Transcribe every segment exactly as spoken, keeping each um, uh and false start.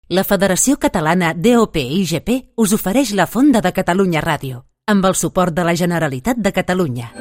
La Federació Catalana D O P I G P us ofereix la Fonda de Catalunya Ràdio, amb el suport de la Generalitat de Catalunya.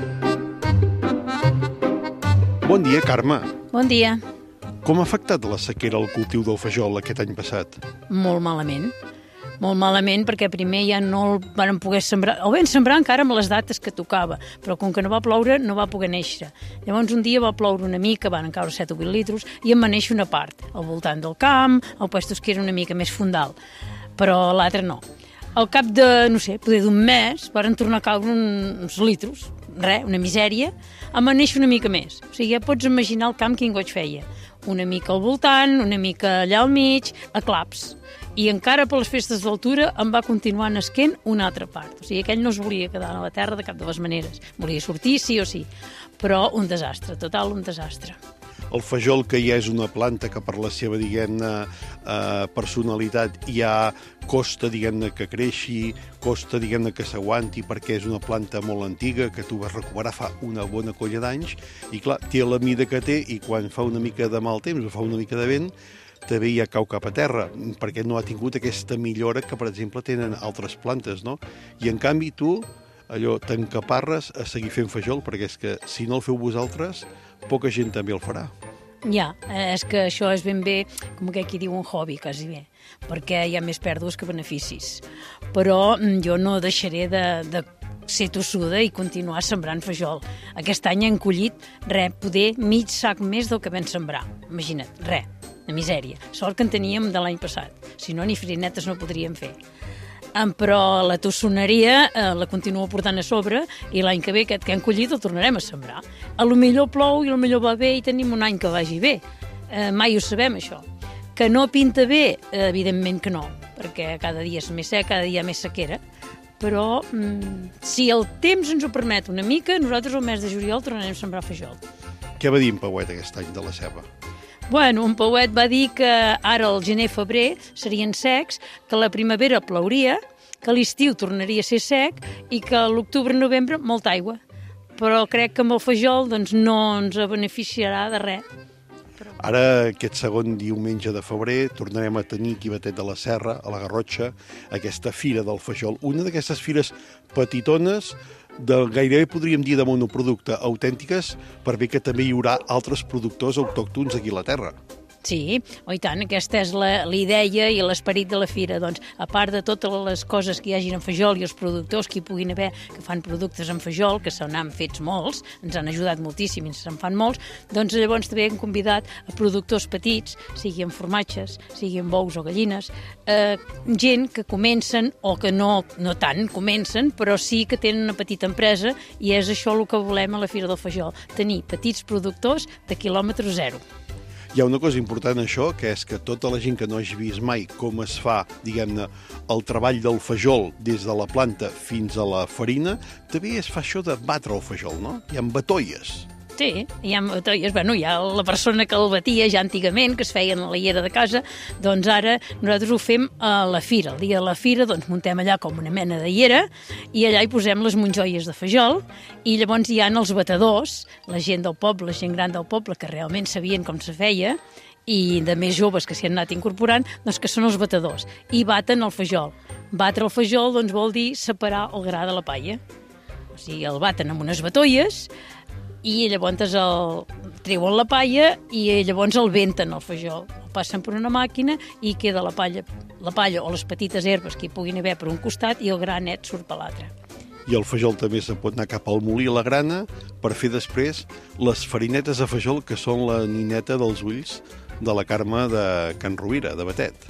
Bon dia, Carme. Bon dia. Com ha afectat la sequera al cultiu del fajol aquest any passat? Molt malament. Molt malament perquè primer ja no el van poder sembrar, el vam sembrar encara amb les dates que tocava, però com que no va ploure no va poder néixer. Llavors un dia va ploure una mica, van caure set o vuit litres i en va néixer una part, al voltant del camp, al puestos que era una mica més fondal, però l'altre no. Al cap de, no sé, poder d'un mes, van tornar a caure uns litros, res, una misèria, en va néixer una mica més. O sigui, ja pots imaginar el camp quin goig feia. Una mica al voltant, una mica allà al mig, a claps. I encara per les festes d'altura em va continuar nasquent una altra part. O sigui, aquell no es volia quedar a la terra de cap de les maneres. Volia sortir, sí o sí. Però un desastre, total un desastre. El fajol, que ja és una planta que per la seva, diguem-ne, eh, personalitat ja costa, diguem-ne, que creixi, costa, diguem-ne, que s'aguanti, perquè és una planta molt antiga, que tu vas recuperar fa una bona colla d'anys, i clar, té la mida que té, i quan fa una mica de mal temps o fa una mica de vent, també ja cau cap a terra, perquè no ha tingut aquesta millora que, per exemple, tenen altres plantes, no? I, en canvi, tu, allò, t'encaparres a seguir fent fajol, perquè és que, si no el feu vosaltres, poca gent també el farà. Ja, és que això és ben bé, com que aquí diu un hobby, quasi bé, perquè hi ha més pèrdues que beneficis. Però jo no deixaré de, de ser tossuda i continuar sembrant fajol. Aquest any hem collit, res, poder mig sac més del que vam sembrar. Imagina't, res. Una misèria. Sort que en teníem de l'any passat. Si no, ni farinetes no podríem fer. Però la tossoneria eh, la continuo portant a sobre i l'any que ve aquest que hem collit el tornarem a sembrar. A lo millor plou i a lo millor va bé i tenim un any que vagi bé. Eh, mai ho sabem, això. Que no pinta bé? Eh, evidentment que no, perquè cada dia és més sec, cada dia més sequera. Però mm, si el temps ens ho permet una mica, nosaltres el mes de juliol tornarem a sembrar fajol. Què va dir en Pauet aquest any de la ceba? Bueno, en Pauet va dir que ara el gener-febrer serien secs, que la primavera plouria, que l'estiu tornaria a ser sec i que l'octubre-novembre molta aigua. Però crec que amb el fajol doncs, no ens beneficiarà de res. Però... Ara, aquest segon diumenge de febrer, tornarem a tenir aquí a Batet de la Serra, a la Garrotxa, aquesta fira del fajol. Una d'aquestes fires petitones, de gairebé podríem dir de monoproducte, autèntiques, per bé que també hi haurà altres productors autòctons aquí a la terra. Sí, oh, i tant, aquesta és la, la idea i l'esperit de la fira. Doncs, a part de totes les coses que hi hagin en fajol i els productors que hi puguin haver que fan productes en fajol, que se n'han fets molts, ens han ajudat moltíssim i se'n fan molts, doncs llavors també hem convidat a productors petits, sigui en formatges, sigui en bous o gallines, eh, gent que comencen, o que no, no tant comencen, però sí que tenen una petita empresa, i és això el que volem a la Fira del Fajol, tenir petits productors de quilòmetre zero. Hi ha una cosa important, això, que és que tota la gent que no hagi vist mai com es fa, diguem-ne, el treball del fajol des de la planta fins a la farina, també es fa això de batre el fajol, no? Hi ha batolles. Sí, hi ha, bueno, hi ha la persona que el batia ja antigament, que es feia a la llera de casa, doncs ara nosaltres ho fem a la fira. El dia de la fira doncs muntem allà com una mena de llera i allà hi posem les monjoies de fajol i llavors hi ha els batedors, la gent del poble, la gent gran del poble, que realment sabien com se feia, i de més joves que s'hi han anat incorporant, doncs que són els batedors, i baten el fajol. Batre el fajol doncs vol dir separar el gra de la palla. O sigui, el baten amb unes batolles, i llavors el treuen la palla i llavors el venten el fajol. El passen per una màquina i queda la palla, la palla o les petites herbes que hi puguin haver per un costat i el gra net surt per l'altre. I el fajol també se'n pot anar cap al molí a la grana per fer després les farinetes de fajol, que són la nineta dels ulls de la Carme de Can Rovira, de Batet.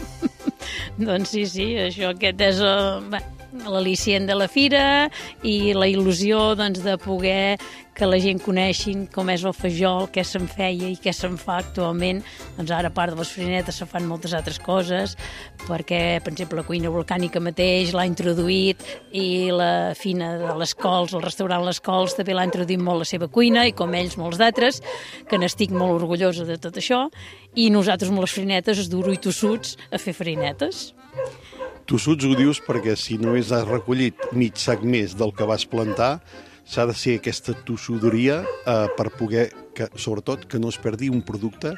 Doncs sí, sí, això aquest és uh, l'al·licient de la fira i la il·lusió doncs, de poder que la gent coneixin com és el fajol, què se'n feia i què se'n fa actualment. Doncs ara, a part de les farinetes, se fan moltes altres coses, perquè, per exemple, la cuina volcànica mateix l'ha introduït i la fina de les Cols, el restaurant Les Cols, també l'ha introduït molt la seva cuina, i com ells, molts d'altres, que n'estic molt orgullosa de tot això, i nosaltres amb les farinetes, es duro i tossuts a fer farinetes. Tossuts ho dius perquè si només has recollit mig sac més del que vas plantar, s'ha de ser aquesta tossuderia eh, per poder, que, sobretot, que no es perdi un producte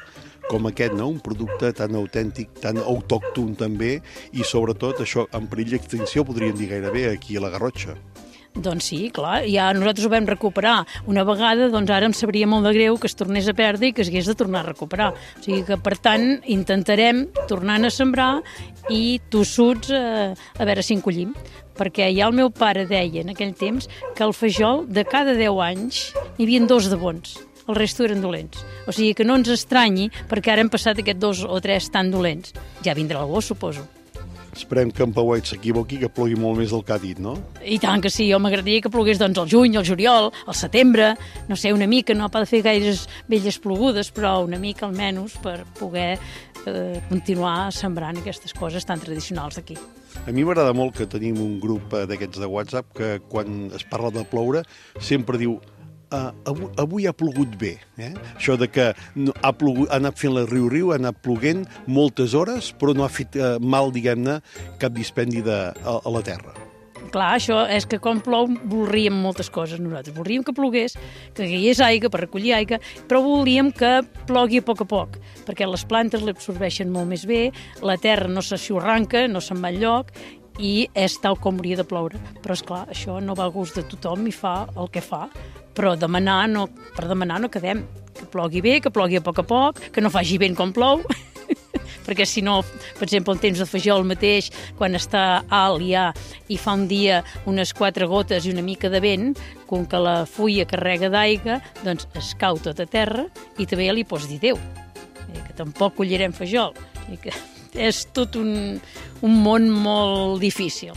com aquest, no? Un producte tan autèntic, tan autòcton també, i sobretot això en perill d'extinció, podríem dir gairebé, aquí a la Garrotxa. Doncs sí, clar, ja nosaltres ho vam recuperar una vegada, doncs ara em sabria molt de greu que es tornés a perdre i que es hagués de tornar a recuperar. O sigui que, per tant, intentarem tornar a sembrar i tossuts eh, a veure si en collim. Perquè ja el meu pare deia en aquell temps que el fajol de cada deu anys n'hi havia dos de bons, el resto eren dolents. O sigui que no ens estranyi perquè ara hem passat aquests dos o tres tan dolents. Ja vindrà algú, suposo. Esperem que en Pauet s'equivoqui, que plogui molt més del que ha dit, no? I tant que sí, jo m'agradaria que plogués doncs al juny, al juliol, al setembre, no sé, una mica, no ha de fer gaires velles plogudes, però una mica almenys per poder eh, continuar sembrant aquestes coses tan tradicionals aquí. A mi m'agrada molt que tenim un grup d'aquests de WhatsApp que quan es parla de ploure sempre diu Uh, avui, avui ha plogut bé. Eh? Això de que no, ha, plogut, ha anat fent la riu-riu, ha anat ploguent moltes hores, però no ha fet uh, mal, diguem-ne, cap dispendi de, a, a la terra. Clar, això és que quan plou voldríem moltes coses nosaltres. Voldríem que plogués, que caigués aigua per recollir aigua, però voldríem que plogui a poc a poc, perquè les plantes l'absorbeixen molt més bé, la terra no s'aixorranca, no se'n va enlloc, i és tal com hauria de ploure. Però, esclar, això no va a gust de tothom i fa el que fa, però demanar no, per demanar no quedem. Que plogui bé, que plogui a poc a poc, que no faci vent com plou, perquè si no, per exemple, el temps de fajol mateix, quan està alt ja i fa un dia unes quatre gotes i una mica de vent, com que la fulla carrega d'aigua, doncs es cau tot a terra i també li pots dir adéu, que tampoc collirem fajol. I que és tot un, un món molt difícil.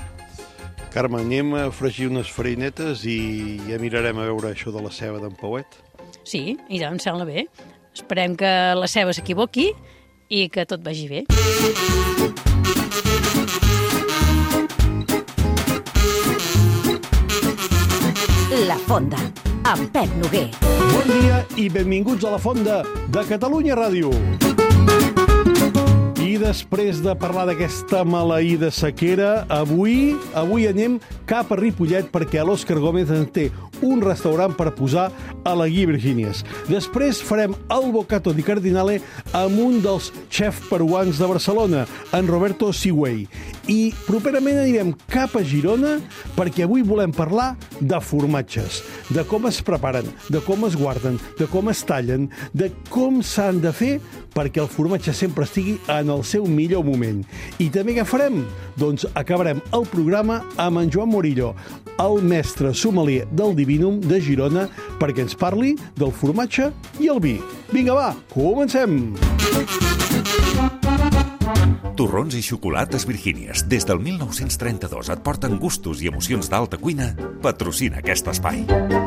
Carme, anem a fregir unes farinetes i ja mirarem a veure això de la ceba d'en Pauet. Sí, i em sembla bé. Esperem que la ceba s'equivoqui i que tot vagi bé. La Fonda, amb Pep Noguer. Bon dia i benvinguts a La Fonda de Catalunya Ràdio. I després de parlar d'aquesta maleïda sequera, avui avui anem cap a Ripollet perquè l'Òscar Gómez en té un restaurant per posar a la Guia Virgínies. Després farem el Bocato di Cardinale amb un dels xefs peruans de Barcelona, en Roberto Sigüey. I properament anirem cap a Girona perquè avui volem parlar de formatges, de com es preparen, de com es guarden, de com es tallen, de com s'han de fer perquè el formatge sempre estigui en el seu millor moment. I també què farem? Doncs acabarem el programa amb en Joan Morillo, el mestre sommelier del Divinum de Girona, perquè ens parli del formatge i el vi. Vinga, va, comencem! Torrons i xocolates Virgínies, des del mil nou-cents trenta-dos et porten gustos i emocions d'alta cuina, patrocina aquest espai.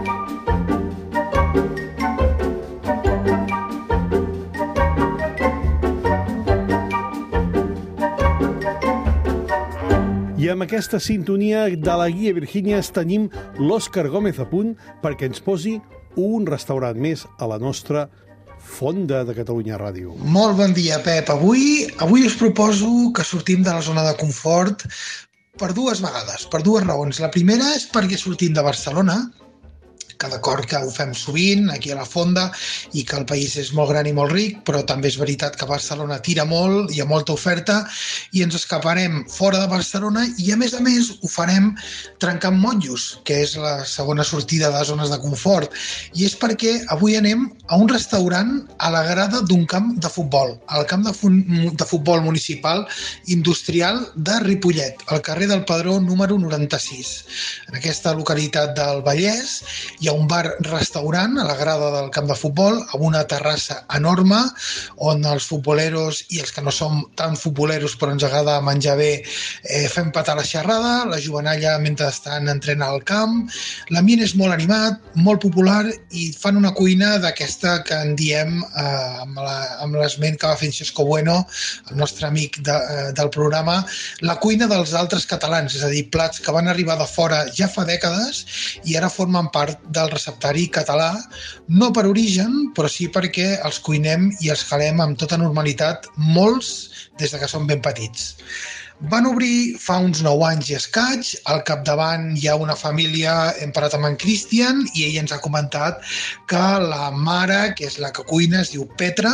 I amb aquesta sintonia de la Guia Virgínies tenim l'Òscar Gómez a punt perquè ens posi un restaurant més a la nostra Fonda de Catalunya Ràdio. Molt bon dia, Pep. Avui, avui us proposo que sortim de la zona de confort per dues vegades, per dues raons. La primera és perquè sortim de Barcelona, que d'acord que ho fem sovint aquí a la Fonda i que el país és molt gran i molt ric, però també és veritat que Barcelona tira molt, hi ha molta oferta i ens escaparem fora de Barcelona i a més a més ho farem trencant motllos, que és la segona sortida de les zones de confort. I és perquè avui anem a un restaurant a la grada d'un camp de futbol, al camp de, de futbol municipal industrial de Ripollet, al carrer del Pedró número noranta-sis. En aquesta localitat del Vallès hi ha un bar-restaurant a la grada del camp de futbol amb una terrassa enorme on els futboleros i els que no som tan futboleros però ens agrada menjar bé eh, fem patar la xerrada, la jovenalla mentre estan entrenant al camp. L'ambient és molt animat, molt popular i fan una cuina d'aquesta que en diem eh, amb, la, amb l'esment que va fer Xesco Bueno, el nostre amic de, eh, del programa, la cuina dels altres catalans, és a dir, plats que van arribar de fora ja fa dècades i ara formen part del receptari català, no per origen, però sí perquè els cuinem i els calem amb tota normalitat molts des de que som ben petits. Van obrir fa uns nou anys i escaig, al capdavant hi ha una família emparat amb en Christian i ell ens ha comentat que la mare, que és la que cuina, es diu Petra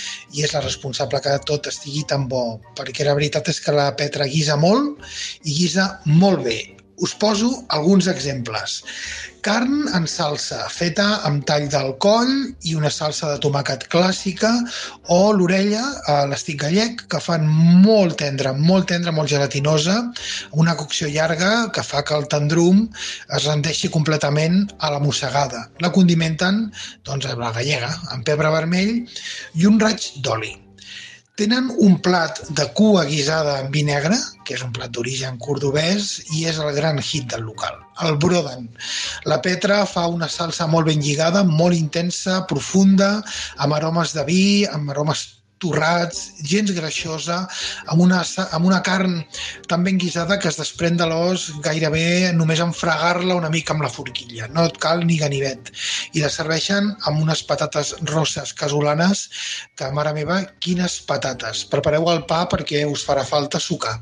i és la responsable que tot estigui tan bo, perquè la veritat és que la Petra guisa molt i guisa molt bé. Us poso alguns exemples. Carn en salsa, feta amb tall del coll i una salsa de tomàquet clàssica, o l'orella a l'estic gallec, que fan molt tendra, molt tendra, molt gelatinosa, una cocció llarga que fa que el tendrum es rendeixi completament a la mossegada. La condimenten, doncs, a la gallega, amb pebre vermell i un raig d'oli. Tenen un plat de cua guisada en vi negre, que és un plat d'origen cordobès i és el gran hit del local, el broden. La Petra fa una salsa molt ben lligada, molt intensa, profunda, amb aromes de vi, amb aromes torrats, gens greixosa, amb una, amb una carn tan ben guisada que es desprèn de l'os gairebé només en fregar-la una mica amb la forquilla. No et cal ni ganivet. I la serveixen amb unes patates rosses casolanes, que, mare meva, quines patates. Prepareu el pa perquè us farà falta sucar.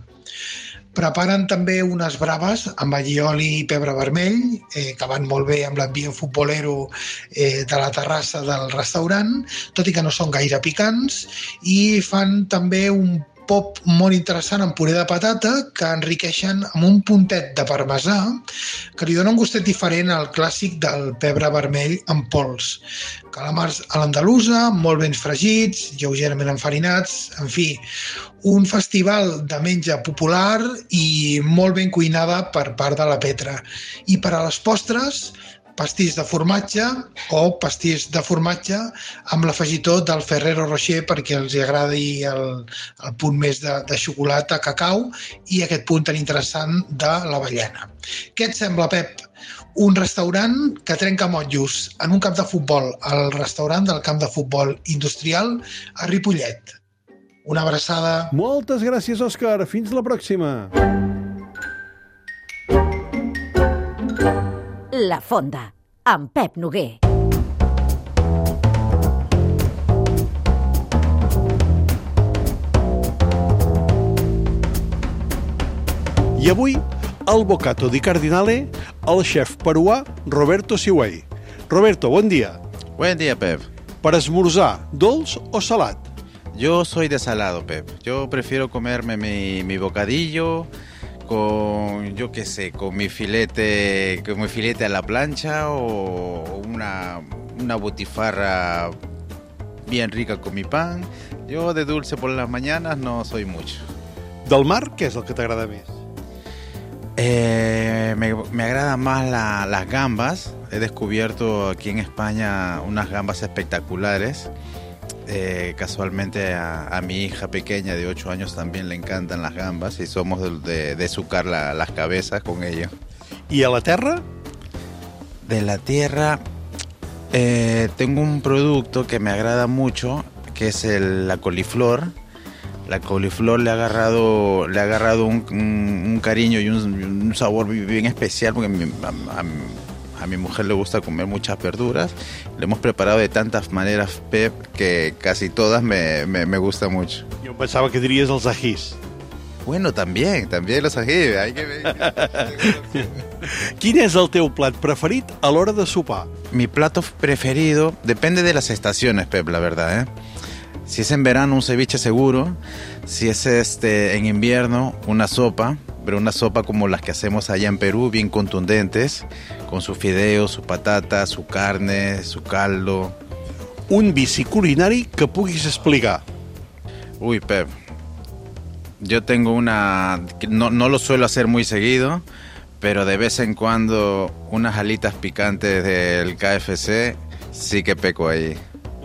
Preparen també unes braves amb allioli i pebre vermell, eh, que van molt bé amb l'ambient futbolero eh, de la terrassa del restaurant, tot i que no són gaire picants, i fan també un pop molt interessant amb puré de patata que enriqueixen amb un puntet de parmesà que li dona un gustet diferent al clàssic del pebre vermell en pols. Calamars a l'andalusa, molt ben fregits, lleugerament enfarinats, en fi, un festival de menja popular i molt ben cuinada per part de la Petra. I per a les postres, pastís de formatge o pastís de formatge amb l'afegitó del Ferrero Rocher perquè els agradi el, el punt més de, de xocolata, cacau i aquest punt tan interessant de l'avellana. Què et sembla, Pep? Un restaurant que trenca motllos en un camp de futbol, el restaurant del camp de futbol industrial a Ripollet. Una abraçada. Moltes gràcies, Òscar. Fins la pròxima. La Fonda, amb Pep Noguer. I avui, al Bocato di Cardinale, el xef peruà Roberto Siway. Roberto, bon dia. Buen día, Pep. Per esmorzar, dolç o salat? Yo soy de salado, Pep. Yo prefiero comerme mi, mi bocadillo con, yo qué sé, con mi filete, con mi filete a la plancha o una, una butifarra bien rica con mi pan. Yo de dulce por las mañanas no soy mucho. Del mar, què és el que t'agrada més? Eh, me, me agradan más la, las gambas. He descubierto aquí en España unas gambas espectaculares. Eh, casualmente a, a mi hija pequeña de ocho años también le encantan las gambas y somos de, de, de sucar la, las cabezas con ello. ¿Y a la tierra? De la tierra eh, tengo un producto que me agrada mucho, que es el, la coliflor. La coliflor le ha agarrado, le ha agarrado un, un, un cariño y un, un sabor bien especial porque mi, a, a, a mi mujer le gusta comer muchas verduras. Lo hemos preparado de tantas maneras, Pep, que casi todas me, me, me gustan mucho. Yo pensaba que dirías los ajís. Bueno, también, también los ajís. Hay que ver. Quin és el teu plat preferit a l'hora de sopar? Mi plato preferido depende de las estaciones, Pep, la verdad, ¿eh? Si es en verano, un ceviche seguro. Si es este en invierno, una sopa, pero una sopa como las que hacemos allá en Perú, bien contundentes, con sus fideos, su patata, su carne, su caldo. Un vici culinari que puguis explicar. Uy, Pep, yo tengo una... No, no lo suelo hacer muy seguido, pero de vez en cuando unas alitas picantes del K F C sí que peco ahí.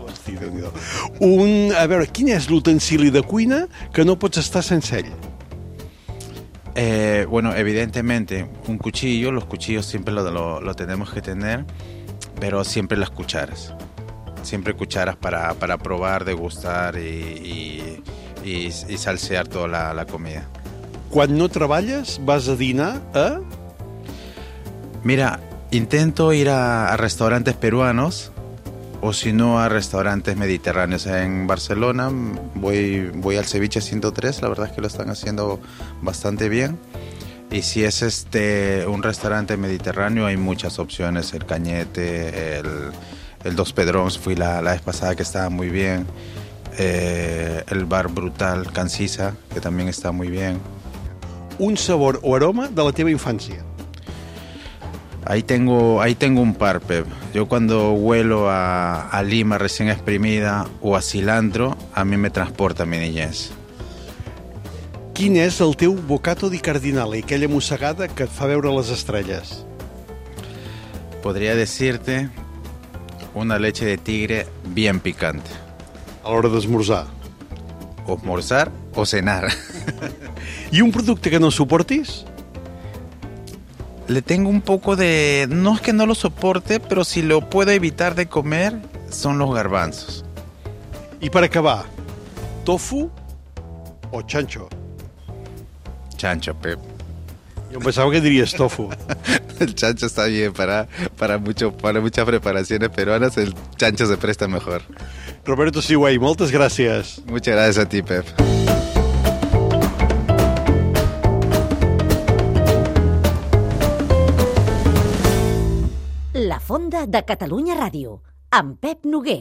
Un, a veure, quin és l'utensili de cuina que no pots estar sense ell? Eh, bueno, evidentemente, un cuchillo, los cuchillos siempre lo, lo, lo tenemos que tener, pero siempre las cucharas. Siempre cucharas para, para probar, degustar y, y, y, y salsear toda la, la comida. Quan no treballes, vas a dinar a... Mira, intento ir a, a restaurantes peruanos o si no a restaurantes mediterráneos. En Barcelona voy, voy al Ceviche ciento tres, la verdad es que lo están haciendo bastante bien. Y si es este un restaurante mediterráneo, hay muchas opciones, el Cañete, el, el Dos Pedrons, fui la, la vez pasada, que estaba muy bien, eh, el Bar Brutal Cancisa, que también está muy bien. Un sabor o aroma de la teva infància. Ahí tengo, ahí tengo un par, Pep. Yo cuando huelo a, a lima recién exprimida o a cilantro, a mí me transporta a mi niñez. Quin és el teu boccato di cardinale, aquella mossegada que et fa veure les estrelles? Podría decirte una leche de tigre bien picante. A l'hora d'esmorzar. O esmorzar o cenar. I un producte que no suportis? Le tengo un poco de... No es que no lo soporte, pero si lo puedo evitar de comer, son los garbanzos. I per acabar, tofu o chancho? Chancho, Pep. Yo pensaba que dirías tofu. El chancho está bien para, para, mucho, para muchas preparaciones peruanas. El chancho se presta mejor. Roberto Sigüey, moltes gràcies. Muchas gracias a ti, Pep. La Fonda de Catalunya Ràdio, amb Pep Noguer.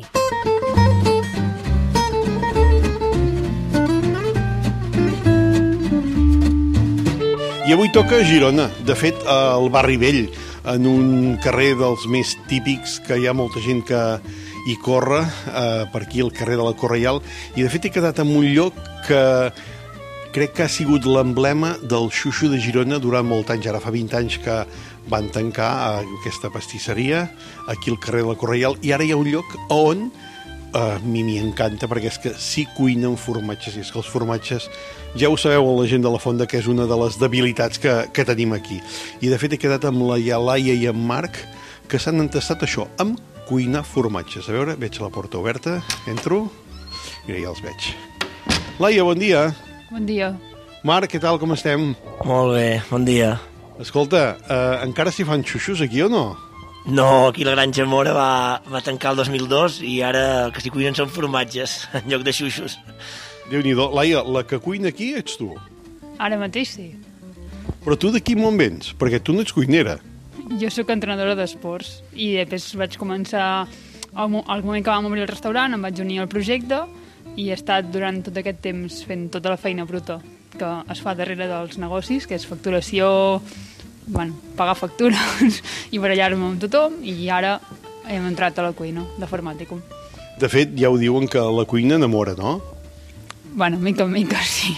I avui toca Girona, de fet al Barri Vell, en un carrer dels més típics, que hi ha molta gent que hi corre, eh, per aquí al carrer de la Correial, i de fet he quedat en un lloc que crec que ha sigut l'emblema del xuxu de Girona durant molt anys. Ara fa vint anys que van tancar aquesta pastisseria aquí al carrer de la Correial, i ara hi ha un lloc on a mi m'hi encanta, perquè és que s'hi cuinen formatges, i és que els formatges, ja ho sabeu, la gent de la Fonda, que és una de les debilitats que, que tenim aquí. I de fet he quedat amb la Laia i en Marc, que s'han entestat això, amb cuinar formatges. A veure, veig la porta oberta, entro, mira, ja els veig. Laia, bon dia. Bon dia. Marc, què tal, com estem? Molt bé, bon dia. Escolta, eh, encara s'hi fan xuxos aquí o no? No, aquí la Granja Mora va, va tancar el dos mil dos i ara que s'hi cuinen són formatges en lloc de xuxos. Déu-n'hi-do. Laia, la que cuina aquí ets tu. Ara mateix sí. Però tu de quin món vens? Perquè tu no ets cuinera. Jo sóc entrenadora d'esports i després vaig començar, al moment que vam obrir el restaurant, em vaig unir al projecte i he estat durant tot aquest temps fent tota la feina bruta que es fa darrere dels negocis, que és facturació, bueno, pagar factures i barallar-me amb tothom, i ara hem entrat a la cuina de Farmàticum. De fet, ja ho diuen que la cuina enamora, no? Bueno, mica en mica, sí.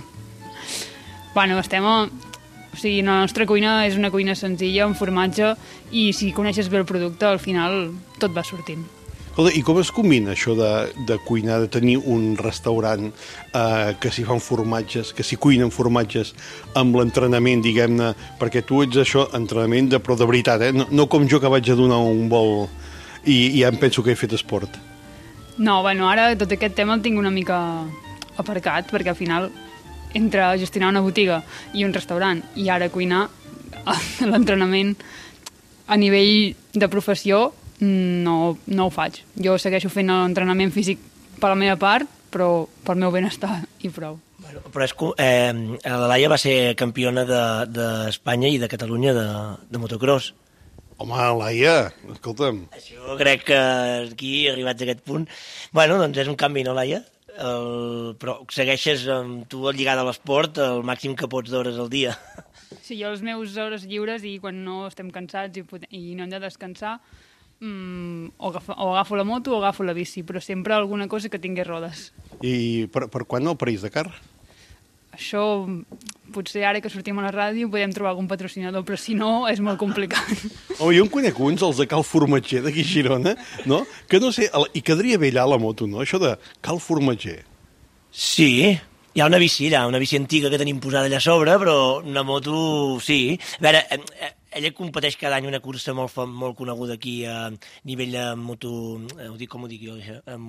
Bueno, estem a... O sigui, la nostra cuina és una cuina senzilla, amb formatge, i si coneixes bé el producte, al final tot va sortint. Escolta, i com es combina això de, de cuinar, de tenir un restaurant eh, que s'hi fan formatges, que s'hi cuinen formatges, amb l'entrenament, diguem-ne, perquè tu ets això, entrenament, de, però de veritat, eh? No, no com jo que vaig a donar un vol i, i ja em penso que he fet esport. No, bueno, ara tot aquest tema el tinc una mica aparcat, perquè al final, entre gestionar una botiga i un restaurant, i ara cuinar, l'entrenament a nivell de professió, no, no ho faig. Jo segueixo fent l'entrenament físic per la meva part, però pel meu benestar i prou. Bueno, però és, eh, la Laia va ser campiona d'Espanya de, de i de Catalunya de, de motocross. Home, Laia, escolta'm. Això crec que aquí, arribats a aquest punt... Bueno, doncs és un canvi, no, Laia? El, però segueixes amb tu lligada a l'esport el màxim que pots d'hores al dia. Sí, jo les meves hores lliures i quan no estem cansats i, i no hem de descansar, mm, o, agafo, o agafo la moto o agafo la bici, però sempre alguna cosa que tingui rodes. I per, per quan el París-Dakar? Això, potser ara que sortim a la ràdio podem trobar algun patrocinador, però si no és molt complicat. Oh, jo en conec uns, els de Cal Formatger d'aquí a Girona, no? Que no sé, i quedaria bé allà la moto, no? Això de Cal Formatger. Sí, hi ha una bici allà, una bici antiga que tenim posada allà a sobre, però una moto, sí. A veure, ella competeix cada any una cursa molt, molt coneguda aquí a nivell de moto... Ho dic com ho dic jo, això?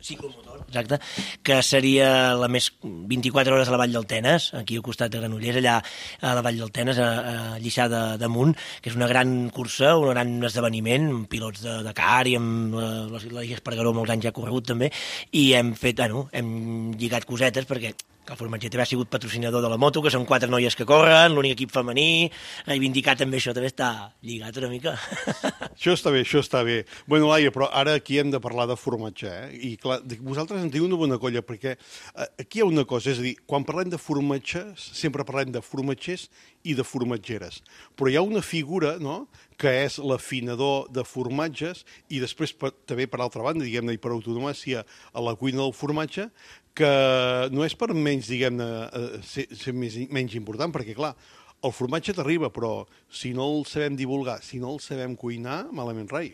ciclomotor, exacte, que seria la més vint-i-quatre hores a la Vall del Tenes, aquí al costat de Granollers, allà a la Vall del Tenes, a, a Lliçà de, d'Amunt, que és una gran cursa, un gran esdeveniment, amb pilots de Dakar i amb la, la, la Espargaró molts anys ja ha corregut també, i hem fet, bueno, hem lligat cosetes perquè que el formatger també ha sigut patrocinador de la moto, que són quatre noies que corren, l'únic equip femení, reivindicar també això també està lligat una mica. Això està bé, això està bé. Bueno, Laia, però ara aquí hem de parlar de formatge, eh? I clar, vosaltres en teniu una bona colla, perquè aquí hi ha una cosa, és a dir, quan parlem de formatges, sempre parlem de formatgers i de formatgeres, però hi ha una figura, no?, que és l'afinador de formatges i després per, també per altra banda, diguem-ne, i per autonomàcia a la cuina del formatge, que no és per menys, diguem-ne, ser, ser més, menys important, perquè, clar, el formatge t'arriba, però si no el sabem divulgar, si no el sabem cuinar, malament rai.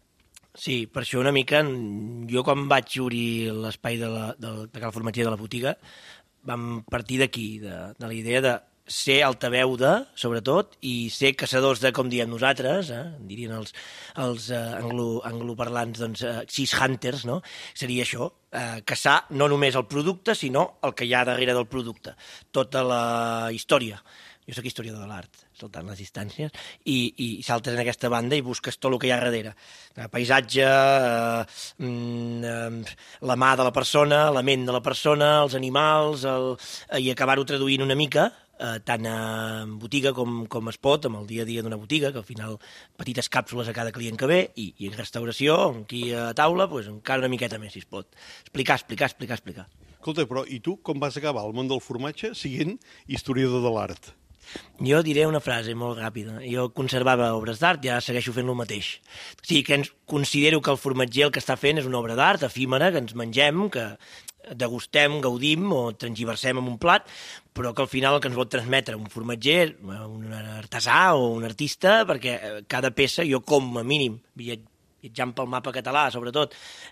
Sí, per això una mica, jo quan vaig obrir l'espai de, la, de, de Cal Formatger de la botiga, vam partir d'aquí, de, de la idea de ser altaveu de, sobretot, i ser caçadors de, com diem nosaltres, eh? dirien els, els eh, anglo, angloparlants, doncs, eh, sis hunters, no? Seria això, eh, caçar no només el producte, sinó el que hi ha darrere del producte, tota la història. Jo soc historiador de l'art, saltant les distàncies, i, i saltes en aquesta banda i busques tot el que hi ha darrere. El paisatge, eh, eh, la mà de la persona, la ment de la persona, els animals, el, i acabar-ho traduint una mica, eh, tant en botiga com, com es pot, amb el dia a dia d'una botiga, que al final petites càpsules a cada client que ve, i, i en restauració, aquí a taula, doncs encara una miqueta més, si es pot. Explicar, explicar, explicar, explicar. Escolta, però i tu com vas acabar al món del formatge siguent historiador de l'art? Jo diré una frase molt ràpida. Jo conservava obres d'art, ja segueixo fent el mateix. O sigui, que ens considero que el formatger el que està fent és una obra d'art efímera, que ens mengem, que degustem, gaudim o transgiversem en un plat, però que al final el que ens vol transmetre un formatger, un artesà o un artista, perquè cada peça, jo com a mínim, viatjant pel mapa català, sobretot,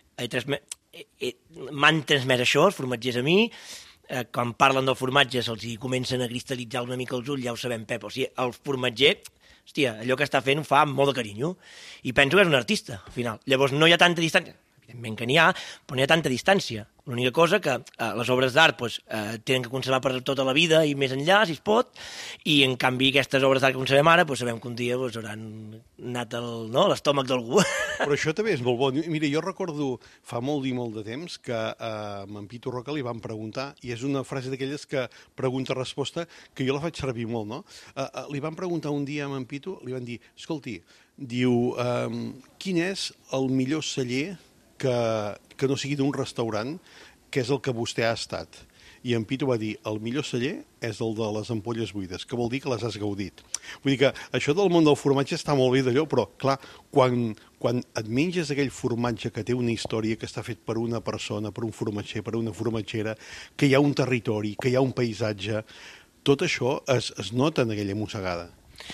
m'han transmès això, els formatgers a mi. Eh, quan parlen del formatge se'ls comencen a cristal·litzar una mica els ulls, ja ho sabem, Pep. O sigui, el formatger, hòstia, allò que està fent ho fa amb molt de carinyo. I penso que és un artista, al final. Llavors no hi ha tanta distància. Evidentment que n'hi ha, però no hi ha tanta distància. L'única cosa que eh, les obres d'art pues, eh, tenen que conservar per tota la vida i més enllà, si es pot, i en canvi aquestes obres d'art que conservem ara, pues, sabem que un dia pues, hauran anat el, no, l'estómac d'algú. Però això també és molt bo. Mira, jo recordo fa molt i molt de temps que a en Pitu Roca li van preguntar, i és una frase d'aquelles que pregunta-resposta que jo la faig servir molt, no? Uh, uh, li van preguntar un dia a en Pitu, li van dir, escolti, diu, um, quin és el millor celler que, que no sigui d'un restaurant, que és el que vostè ha estat? I en Pitu va dir, el millor celler és el de les ampolles buides, que vol dir que les has gaudit. Vull dir que això del món del formatge està molt bé d'allò, però, clar, quan, quan et menges aquell formatge que té una història, que està fet per una persona, per un formatger, per una formatgera, que hi ha un territori, que hi ha un paisatge, tot això es, es nota en aquella mossegada.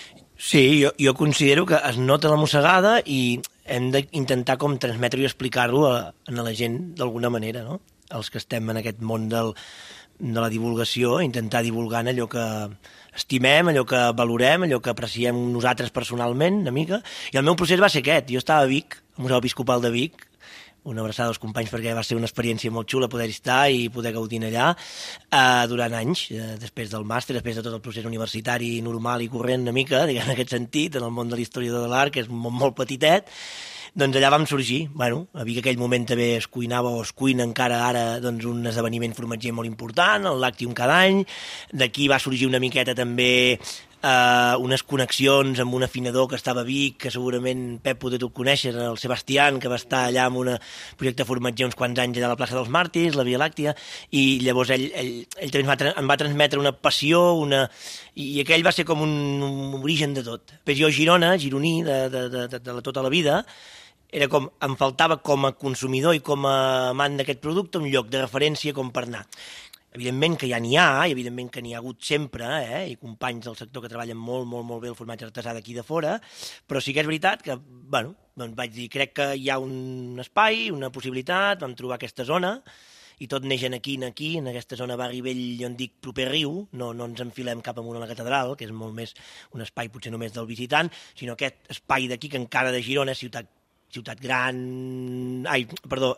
Sí, jo, jo considero que es nota la mossegada i hem d'intentar com transmetre i explicar-lo a, a la gent d'alguna manera, no? Els que estem en aquest món del, de la divulgació, intentar divulgar allò que estimem, allò que valorem, allò que apreciem nosaltres personalment, una mica. I el meu procés va ser aquest. Jo estava a Vic, al Museu Episcopal de Vic, una abraçada als companys perquè va ser una experiència molt xula poder estar i poder gaudir allà eh, durant anys, eh, després del màster, després de tot el procés universitari normal i corrent una mica, diguem, en aquest sentit, en el món de l'historiador de l'art, que és un món molt petitet. Doncs allà vam sorgir, bueno, a Vic aquell moment també es cuinava o es cuina encara ara doncs, un esdeveniment formatger molt important, el Lactium cada any, d'aquí va sorgir una miqueta també Uh, unes connexions amb un afinador que estava a Vic, que segurament Pep poder tu conèixer, el Sebastián, que va estar allà amb un projecte formatger uns quants anys allà a la plaça dels Màrtirs, la Via Làctia, i llavors ell, ell, ell també em va, em va transmetre una passió, una... i aquell va ser com un, un origen de tot. Però jo a Girona, gironí de, de, de, de, de tota la vida, era com, em faltava com a consumidor i com a amant d'aquest producte un lloc de referència com per anar. Evidentment que ja n'hi ha, i evidentment que n'hi ha hagut sempre, eh? I companys del sector que treballen molt, molt, molt bé el formatge artesà d'aquí de fora, però sí que és veritat que, bueno, doncs vaig dir, crec que hi ha un espai, una possibilitat, vam trobar aquesta zona, i tot neix aquí, aquí, en aquesta zona barri vell, jo en dic proper riu, no, no ens enfilem cap amunt a la catedral, que és molt més un espai potser només del visitant, sinó aquest espai d'aquí, que encara de Girona, ciutat ciutat gran... Ai, perdó, eh,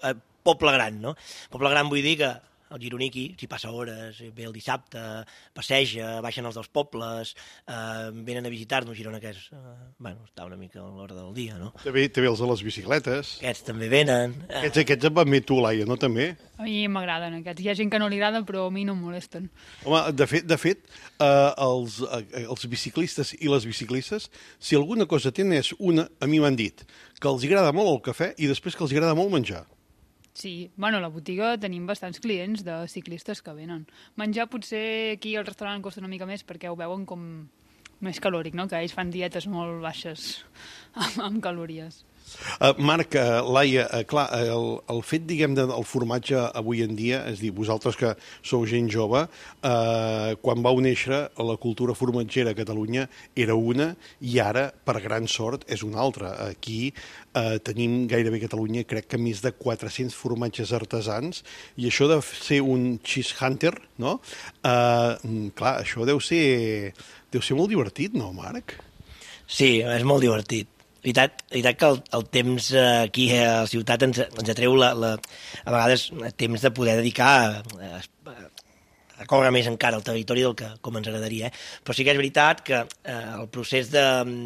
poble gran, no? Poble gran vull dir que el gironiqui s'hi passa hores, ve el dissabte, passeja, baixen els dels pobles, eh, venen a visitar-nos Girona, que és, eh, bueno, està una mica a l'hora del dia, no? També, també els de les bicicletes. Aquests també venen. Aquests, aquests et van bé tu, Laia, no també? A mi m'agraden aquests. Hi ha gent que no li agrada, però a mi no em molesten. Home, de fet, de fet eh, els, eh, els biciclistes i les biciclistes, si alguna cosa tenen és una, a mi m'han dit, que els agrada molt el cafè i després que els agrada molt menjar. Sí, bueno, a la botiga tenim bastants clients de ciclistes que venen. Menjar potser aquí al restaurant costa una mica més perquè ho veuen com més calòric, no? Que ells fan dietes molt baixes amb, amb calories. Uh, Marc, uh, Laia, uh, clar, el, el fet, diguem, del formatge avui en dia, és a dir, vosaltres que sou gent jove, uh, quan vau néixer, la cultura formatgera a Catalunya era una i ara, per gran sort, és una altra. Aquí uh, tenim gairebé a Catalunya, crec que més de quatre-cents formatges artesans, i això de ser un cheese hunter, no? Uh, clar, això deu ser, deu ser molt divertit, no, Marc? Sí, és molt divertit. La veritat, la veritat que el, el temps aquí a la ciutat ens, ens atreu la, la, a vegades temps de poder dedicar a, a, a córrer més encara el territori del que com ens agradaria. Eh? Però sí que és veritat que eh, el procés de...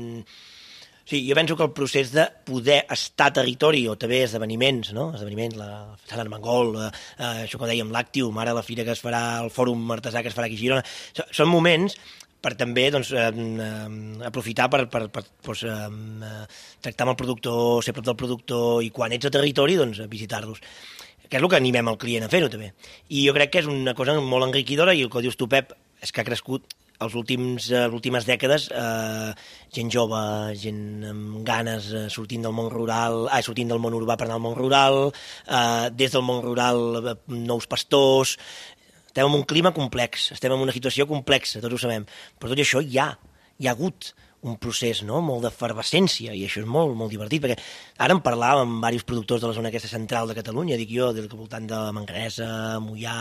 Sí, jo penso que el procés de poder estar a territori o també esdeveniments, no? Esdeveniments, la Sant Armengol, eh, això que dèiem, l'Àctium, ara la fira que es farà, el fòrum artesà que es farà aquí a Girona, són moments per també doncs, eh, aprofitar per, per, per doncs, eh, tractar amb el productor, ser prop del productor i quan ets a territori, doncs, visitar-los. Que és el que animem el client a fer-ho, també. I jo crec que és una cosa molt enriquidora i el que dius tu, Pep, és que ha crescut els últims, les últimes dècades eh, gent jove, gent amb ganes eh, sortint del món rural, ah, sortint del món urbà per anar al món rural, eh, des del món rural eh, nous pastors. Estem en un clima complex, estem en una situació complexa, tots ho sabem, però tot això hi ha, hi ha hagut un procés, no?, molt d'efervescència, i això és molt, molt divertit, perquè ara en parlàvem amb diversos productors de la zona aquesta central de Catalunya, dic jo, del voltant de Manresa, Moià,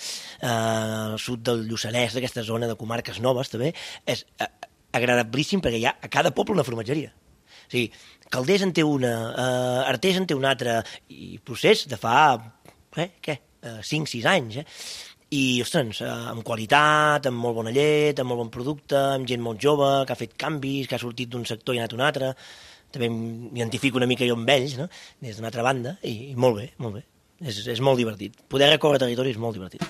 eh, sud del Lluçanès, d'aquesta zona de comarques noves, també, és eh, agradabilíssim perquè hi ha a cada poble una formatgeria. O sigui, Calders en té una, eh, Artés en té una altra, i procés de fa, eh, què, eh, cinc sis anys, eh? I, ostres, amb qualitat, amb molt bona llet, amb molt bon producte, amb gent molt jove, que ha fet canvis, que ha sortit d'un sector i ha anat a un altre. També m'identifico una mica jo amb ells, no?, des d'una altra banda, i, i molt bé, molt bé. És, és molt divertit. Poder recórrer territori és molt divertit.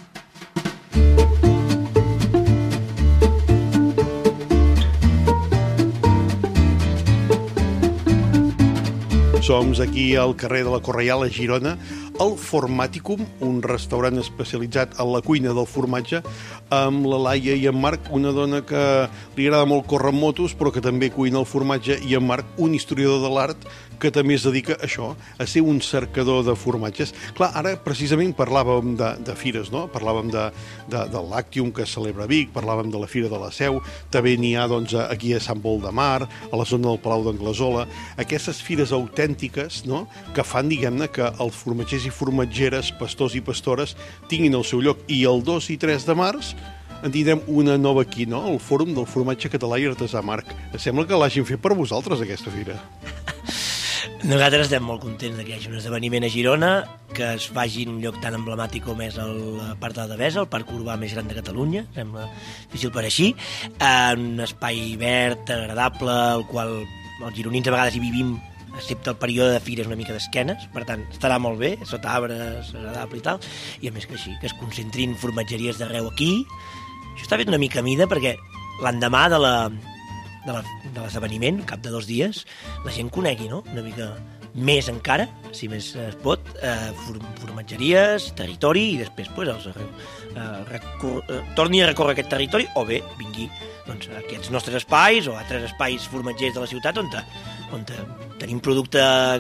Som aquí al carrer de la Correial, a Girona, al Formaticum, un restaurant especialitzat en la cuina del formatge, amb la Laia i en Marc, una dona que li agrada molt córrer amb motos, però que també cuina el formatge, i en Marc, un historiador de l'art, que també es dedica a això, a ser un cercador de formatges. Clar, ara precisament parlàvem de, de fires, no? Parlàvem de, de, de l'Àctium que es celebra a Vic, parlàvem de la Fira de la Seu, també n'hi ha doncs, aquí a Sant Pol de Mar, a la zona del Palau d'Anglesola, aquestes fires autèntiques, no?, que fan, diguem-ne, que els formatgers i formatgeres, pastors i pastores, tinguin el seu lloc. I el dos i tres de març en tindrem una nova aquí, no?, el Fòrum del Formatge Català i Artesà. Marc, sembla que l'hagin fet per vosaltres, aquesta fira. Nosaltres estem molt contents que hi hagi un esdeveniment a Girona, que es faci en un lloc tan emblemàtic com és el Parc de la Devesa, el parc urbà més gran de Catalunya, sembla difícil per així, un espai verd, agradable, el qual els gironins a vegades hi vivim, excepte el període de fires una mica d'esquenes, per tant, estarà molt bé, sota arbres, agradable i tal, i a més que així, que es concentrin formatgeries d'arreu aquí. Això està fet una mica a mida perquè l'endemà de la de l'esdeveniment, cap de dos dies, la gent conegui, no?, una mica més encara, si més es pot, eh, formatgeries, territori, i després pues, els, eh, recor eh, torni a recórrer aquest territori, o bé vingui doncs, a aquests nostres espais o a altres espais formatgers de la ciutat on, on tenim producte,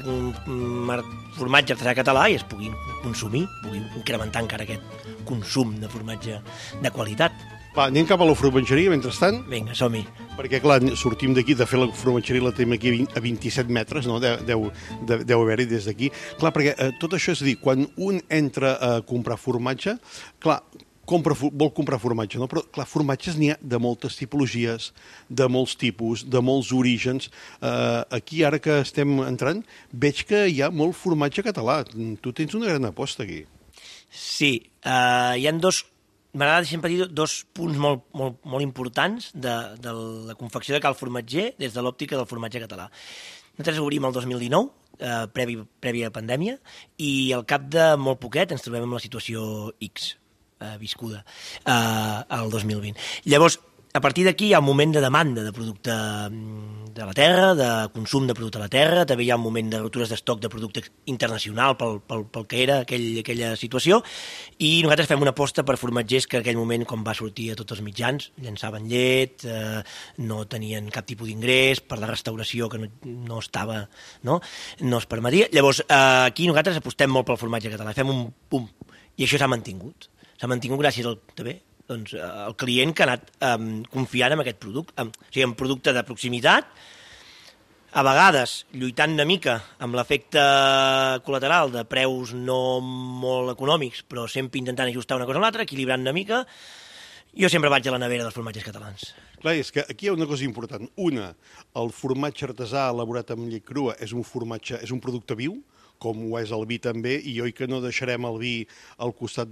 formatge artesà català, i es puguin consumir, puguin incrementar encara aquest consum de formatge de qualitat. Va, anem cap a la formatgeria, mentrestant. Vinga, som-hi. Perquè, clar, sortim d'aquí, de fer la formatgeria la tenim aquí a vint-i-set metres, no? Deu, deu, deu haver-hi des d'aquí. Clar, perquè eh, tot això és a dir, quan un entra a comprar formatge, clar, compra, vol comprar formatge, no? Però, clar, formatges n'hi ha de moltes tipologies, de molts tipus, de molts orígens. Uh, aquí, ara que estem entrant, veig que hi ha molt formatge català. Tu tens una gran aposta aquí. Sí, uh, hi ha dos... M'agrada sempre dir dos punts molt, molt, molt importants de, de la confecció de cal formatger des de l'òptica del formatge català. Nosaltres obrim el dos mil dinou, eh, previ, previ a pandèmia, i al cap de molt poquet ens trobem amb la situació X, eh, viscuda, eh, el dos mil vint. Llavors, a partir d'aquí hi ha un moment de demanda de producte de la terra, de consum de producte a la terra, també hi ha un moment de ruptures d'estoc de producte internacional pel, pel, pel que era aquell, aquella situació, i nosaltres fem una aposta per formatgers que en aquell moment, com va sortir a tots els mitjans, llançaven llet, eh, no tenien cap tipus d'ingrés, per la restauració que no, no estava, no? no es permetia. Llavors, eh, aquí nosaltres apostem molt pel formatge català, fem un pum, i això s'ha mantingut. S'ha mantingut gràcies al, també, doncs, el client que ha anat um, confiant en aquest producte, um, o sigui, un producte de proximitat, a vegades lluitant una mica amb l'efecte col·lateral de preus no molt econòmics, però sempre intentant ajustar una cosa a l'altra, equilibrant una mica. Jo sempre vaig a la nevera dels formatges catalans. Clar, és que aquí hi ha una cosa important. Una, el formatge artesà elaborat amb llet crua és un formatge, és un producte viu, com ho és el vi també, i oi que no deixarem el vi al costat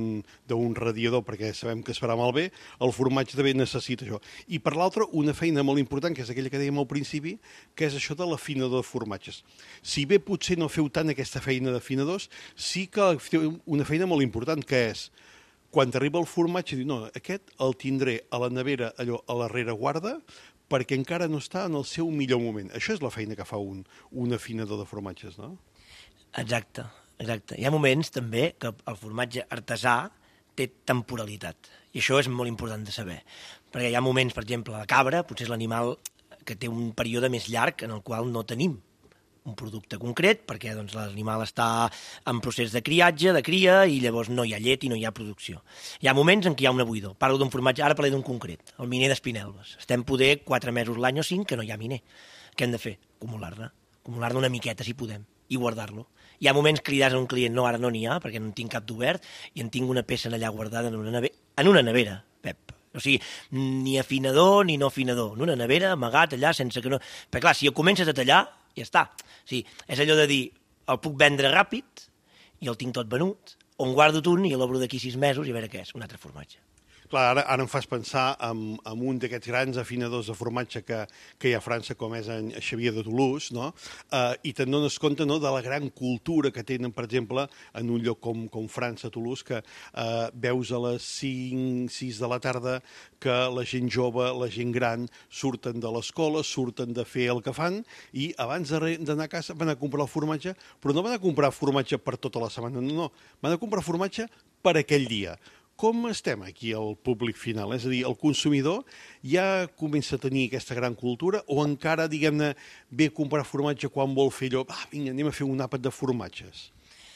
d'un radiador perquè sabem que es farà malbé, el formatge també necessita això. I per l'altre, una feina molt important, que és aquella que dèiem al principi, que és això de l'afinador de formatges. Si bé potser no feu tant aquesta feina d'afinadors, sí que feu una feina molt important, que és quan t'arriba el formatge, diu, no, aquest el tindré a la nevera, allò, a la rereguarda, perquè encara no està en el seu millor moment. Això és la feina que fa un, un afinador de formatges, no? Exacte, exacte. Hi ha moments també que el formatge artesà té temporalitat, i això és molt important de saber, perquè hi ha moments, per exemple, la cabra potser és l'animal que té un període més llarg en el qual no tenim un producte concret, perquè doncs, l'animal està en procés de criatge, de cria, i llavors no hi ha llet i no hi ha producció. Hi ha moments en què hi ha una buidor. Parlo d'un formatge, ara parlaré d'un concret, el miner d'Espinelves. Estem poder quatre mesos l'any o cinc que no hi ha miner. Què hem de fer? Acumular-ne. Acumular-ne una miqueta, si podem, i guardar-lo. Hi ha moments que li das a un client, no, ara no n'hi ha, perquè no en tinc cap d'obert, i en tinc una peça allà guardada en una nevera, en una nevera, Pep. O sigui, ni afinador ni no afinador, en una nevera, amagat allà, sense que no... Perquè clar, si ho comences a tallar, ja està. O sigui, és allò de dir, el puc vendre ràpid, i el tinc tot venut, o en guardo un i l'obro d'aquí sis mesos i a veure què és, un altre formatge. Clar, ara, ara em fas pensar en, en un d'aquests grans afinadors de formatge que, que hi ha a França, com és en Xavier de Toulouse, no? Uh, i te'n dones compte, no?, de la gran cultura que tenen, per exemple, en un lloc com, com França, Toulouse, que uh, veus a les cinc, sis de la tarda que la gent jove, la gent gran, surten de l'escola, surten de fer el que fan, i abans d'anar a casa van a comprar el formatge, però no van a comprar formatge per tota la setmana, no, no, van a comprar formatge per aquell dia. Com estem aquí al públic final? És a dir, el consumidor ja comença a tenir aquesta gran cultura o encara, diguem-ne, ve a comprar formatge quan vol fer allò, ah, vinga, anem a fer un àpat de formatges?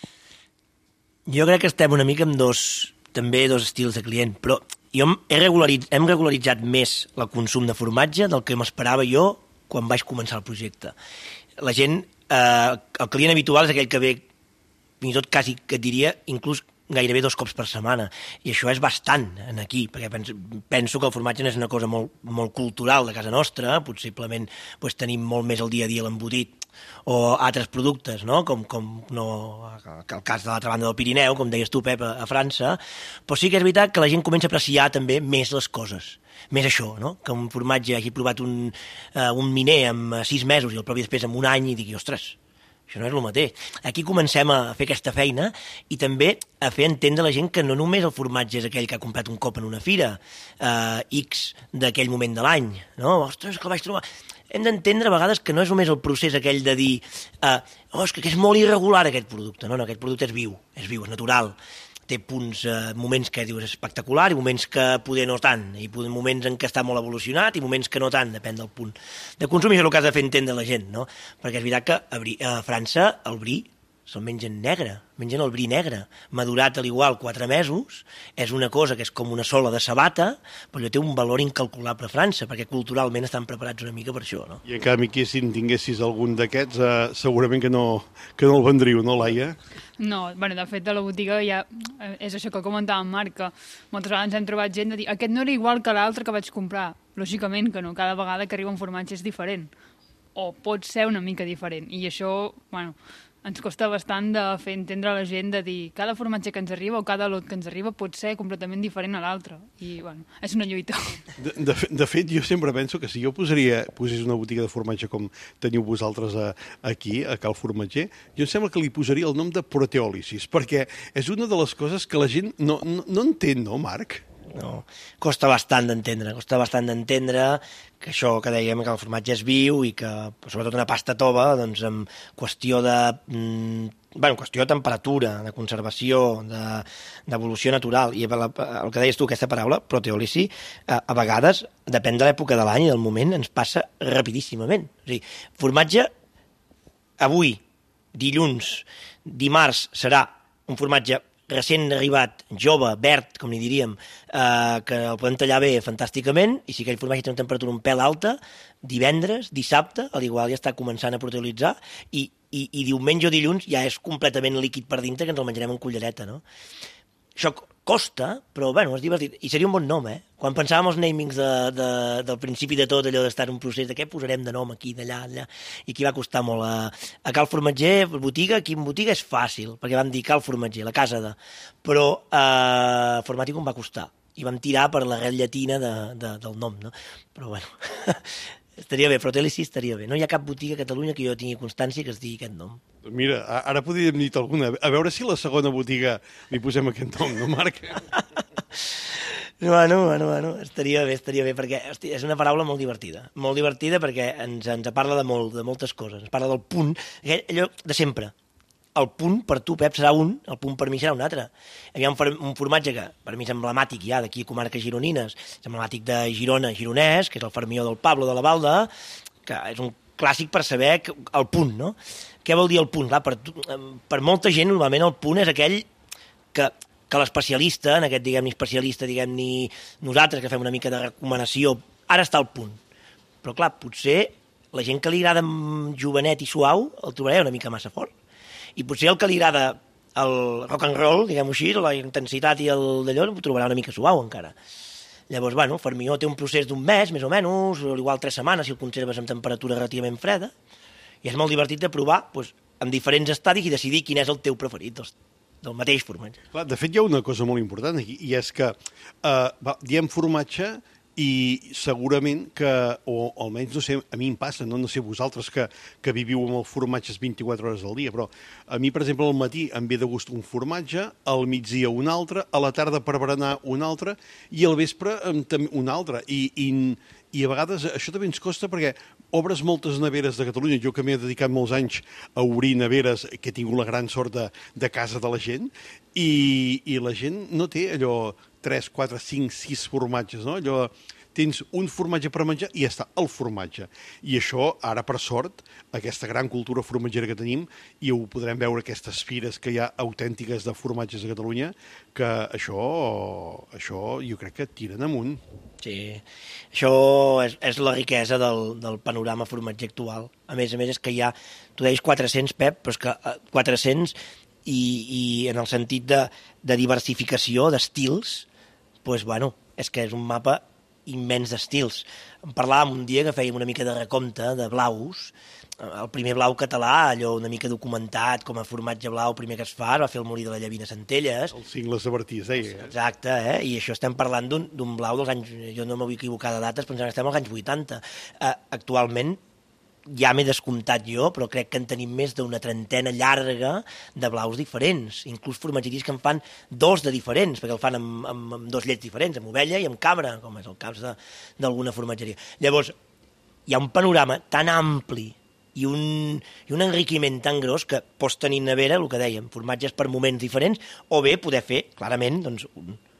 Jo crec que estem una mica amb dos, també dos estils de client, però jo he regularitzat, hem regularitzat més el consum de formatge del que m'esperava jo quan vaig començar el projecte. La gent, eh, el client habitual és aquell que ve, fins i tot quasi que et diria, inclús gairebé dos cops per setmana, i això és bastant en aquí, perquè penso, penso que el formatge no és una cosa molt, molt cultural de casa nostra, possiblement pues, tenim molt més el dia a dia l'embotit o altres productes, no? com, com no, el cas de l'altra banda del Pirineu, com deies tu, Pep, a, a França, però sí que és veritat que la gent comença a apreciar també més les coses, més això, no? Que un formatge hagi provat un, uh, un miner amb sis mesos i el propi després amb un any i digui, ostres, això no és el mateix. Aquí comencem a fer aquesta feina i també a fer entendre a la gent que no només el formatge és aquell que ha comprat un cop en una fira, eh, X d'aquell moment de l'any, no? Ostres, que el vaig trobar... Hem d'entendre a vegades que no és només el procés aquell de dir eh, oh, és que és molt irregular aquest producte. No, no, aquest producte és viu, és viu, és natural. Té punts, eh, moments que dius espectacular i moments que poder no tant, i moments en què està molt evolucionat i moments que no tant, depèn del punt de consum, i això és el que has de fer entendre la gent, no? Perquè és veritat que a, Bri, a França el bri se'l mengen negre, mengen el bri negre, madurat al igual quatre mesos, és una cosa que és com una sola de sabata, però allò té un valor incalculable a França, perquè culturalment estan preparats una mica per això, no? I en canvi aquí, si en tinguessis algun d'aquests, eh, segurament que no, que no el vendríeu, no, Laia? No, bueno, de fet, a la botiga ja és això que comentava en Marc, que moltes vegades hem trobat gent de dir aquest no era igual que l'altre que vaig comprar. Lògicament que no, cada vegada que arriba un formatge és diferent, o pot ser una mica diferent, i això, bueno, ens costa bastant de fer entendre a la gent de dir cada formatge que ens arriba o cada lot que ens arriba pot ser completament diferent a l'altre. I, bueno, és una lluita. De, de, de fet, jo sempre penso que si jo posaria, posés una botiga de formatge com teniu vosaltres a, aquí, a Cal Formatger, jo em sembla que li posaria el nom de proteòlisis, perquè és una de les coses que la gent no, no, no entén, no, Marc? No, costa bastant d'entendre, costa bastant d'entendre que això que dèiem, que el formatge és viu i que, sobretot una pasta tova, doncs, en qüestió de, mm, bueno, qüestió de temperatura, de conservació, d'evolució natural, i el que deies tu, aquesta paraula, proteòlisi, a, a vegades, depèn de l'època de l'any i del moment, ens passa rapidíssimament. O sigui, formatge, avui, dilluns, dimarts, serà un formatge recent arribat, jove, verd, com li diríem, eh, que el podem tallar bé fantàsticament, i si aquell formatge té una temperatura un pèl alta, divendres, dissabte, a l'igual ja està començant a proteolitzar, i, i, i diumenge o dilluns ja és completament líquid per dintre, que ens el menjarem en cullereta, no? Això costa, però bueno, és divertit. I seria un bon nom, eh? Quan pensàvem els namings de, de, del principi de tot, allò d'estar en un procés de què posarem de nom aquí, d'allà, allà, i aquí va costar molt. A, a Cal Formatger, botiga, aquí en botiga és fàcil, perquè vam dir Cal Formatger, la casa de... Però eh, Formaticum va costar, i vam tirar per l'arrel llatina de, de, del nom, no? Però bueno... Estaria bé, Proteòlisi estaria bé. No hi ha cap botiga a Catalunya que jo tingui constància que es digui aquest nom. Mira, ara podríem dir alguna. A veure si a la segona botiga li posem aquest nom, no, Marc? Bueno, bueno, bueno, estaria bé, estaria bé, perquè hosti, és una paraula molt divertida. Molt divertida perquè ens, ens parla de, molt, de moltes coses. Ens parla del punt, allò de sempre. El punt per tu, Pep, serà un, el punt per mi serà un altre. Hi ha un, un formatge que per mi és emblemàtic ja d'aquí a comarques gironines, és emblemàtic de Girona, gironès, que és el Fermió del Pablo de la Balda, que és un clàssic per saber el punt, no? Què vol dir el punt? Clar, per, per molta gent, normalment el punt és aquell que, que l'especialista, en aquest, diguem-ne, especialista, diguem-ne, nosaltres que fem una mica de recomanació, ara està al punt. Però, clar, potser la gent que li agrada jovenet i suau el trobarà una mica massa fort. I potser el que li agrada el rock and roll, diguem-ho així, la intensitat i el d'allò, ho trobarà una mica suau encara. Llavors, bueno, el Fermió té un procés d'un mes, més o menys, o igual tres setmanes, si el conserves amb temperatura relativament freda, i és molt divertit de provar doncs, en diferents estadis i decidir quin és el teu preferit dels, del mateix formatge. Clar, de fet, hi ha una cosa molt important aquí, i és que eh, va, diem formatge i segurament que, o almenys, no sé, a mi em passa, no, no sé vosaltres que, que viviu amb els formatges vint-i-quatre hores al dia, però a mi, per exemple, al matí em ve de gust un formatge, al migdia un altre, a la tarda per berenar un altre, i al vespre també un altre. I, i, i a vegades això també ens costa perquè obres moltes neveres de Catalunya, jo que m'he dedicat molts anys a obrir neveres, que he tingut la gran sort de, de casa de la gent, i, i la gent no té allò tres, quatre, cinc, sis formatges, no? Allò, tens un formatge per menjar i ja està, el formatge. I això, ara per sort, aquesta gran cultura formatgera que tenim, i ho podrem veure aquestes fires que hi ha autèntiques de formatges a Catalunya, que això, això jo crec que tiren amunt. Sí, això és, és la riquesa del, del panorama formatger actual. A més a més és que hi ha, tu deies quatre-cents, Pep, però és que quatre-cents i, i en el sentit de, de diversificació d'estils, doncs, bueno, és que és un mapa immens d'estils. En parlàvem un dia que fèiem una mica de recompte de blaus. El primer blau català, allò una mica documentat com a formatge blau, primer que es fa, va fer el molí de la Llavina Centelles. Els cingles de Bertí, es deia. Exacte, eh? I això estem parlant d'un blau dels anys... Jo no m'ho vull equivocar de dates, però estem als anys vuitanta. Uh, actualment, ja m'he descomptat jo, però crec que en tenim més d'una trentena llarga de blaus diferents. Inclús formatgeries que en fan dos de diferents, perquè el fan amb, amb, amb dos llets diferents, amb ovella i amb cabra, com és el cas d'alguna formatgeria. Llavors, hi ha un panorama tan ampli i un, i un enriquiment tan gros que pots tenir nevera, el que dèiem, formatges per moments diferents, o bé poder fer, clarament, doncs, un,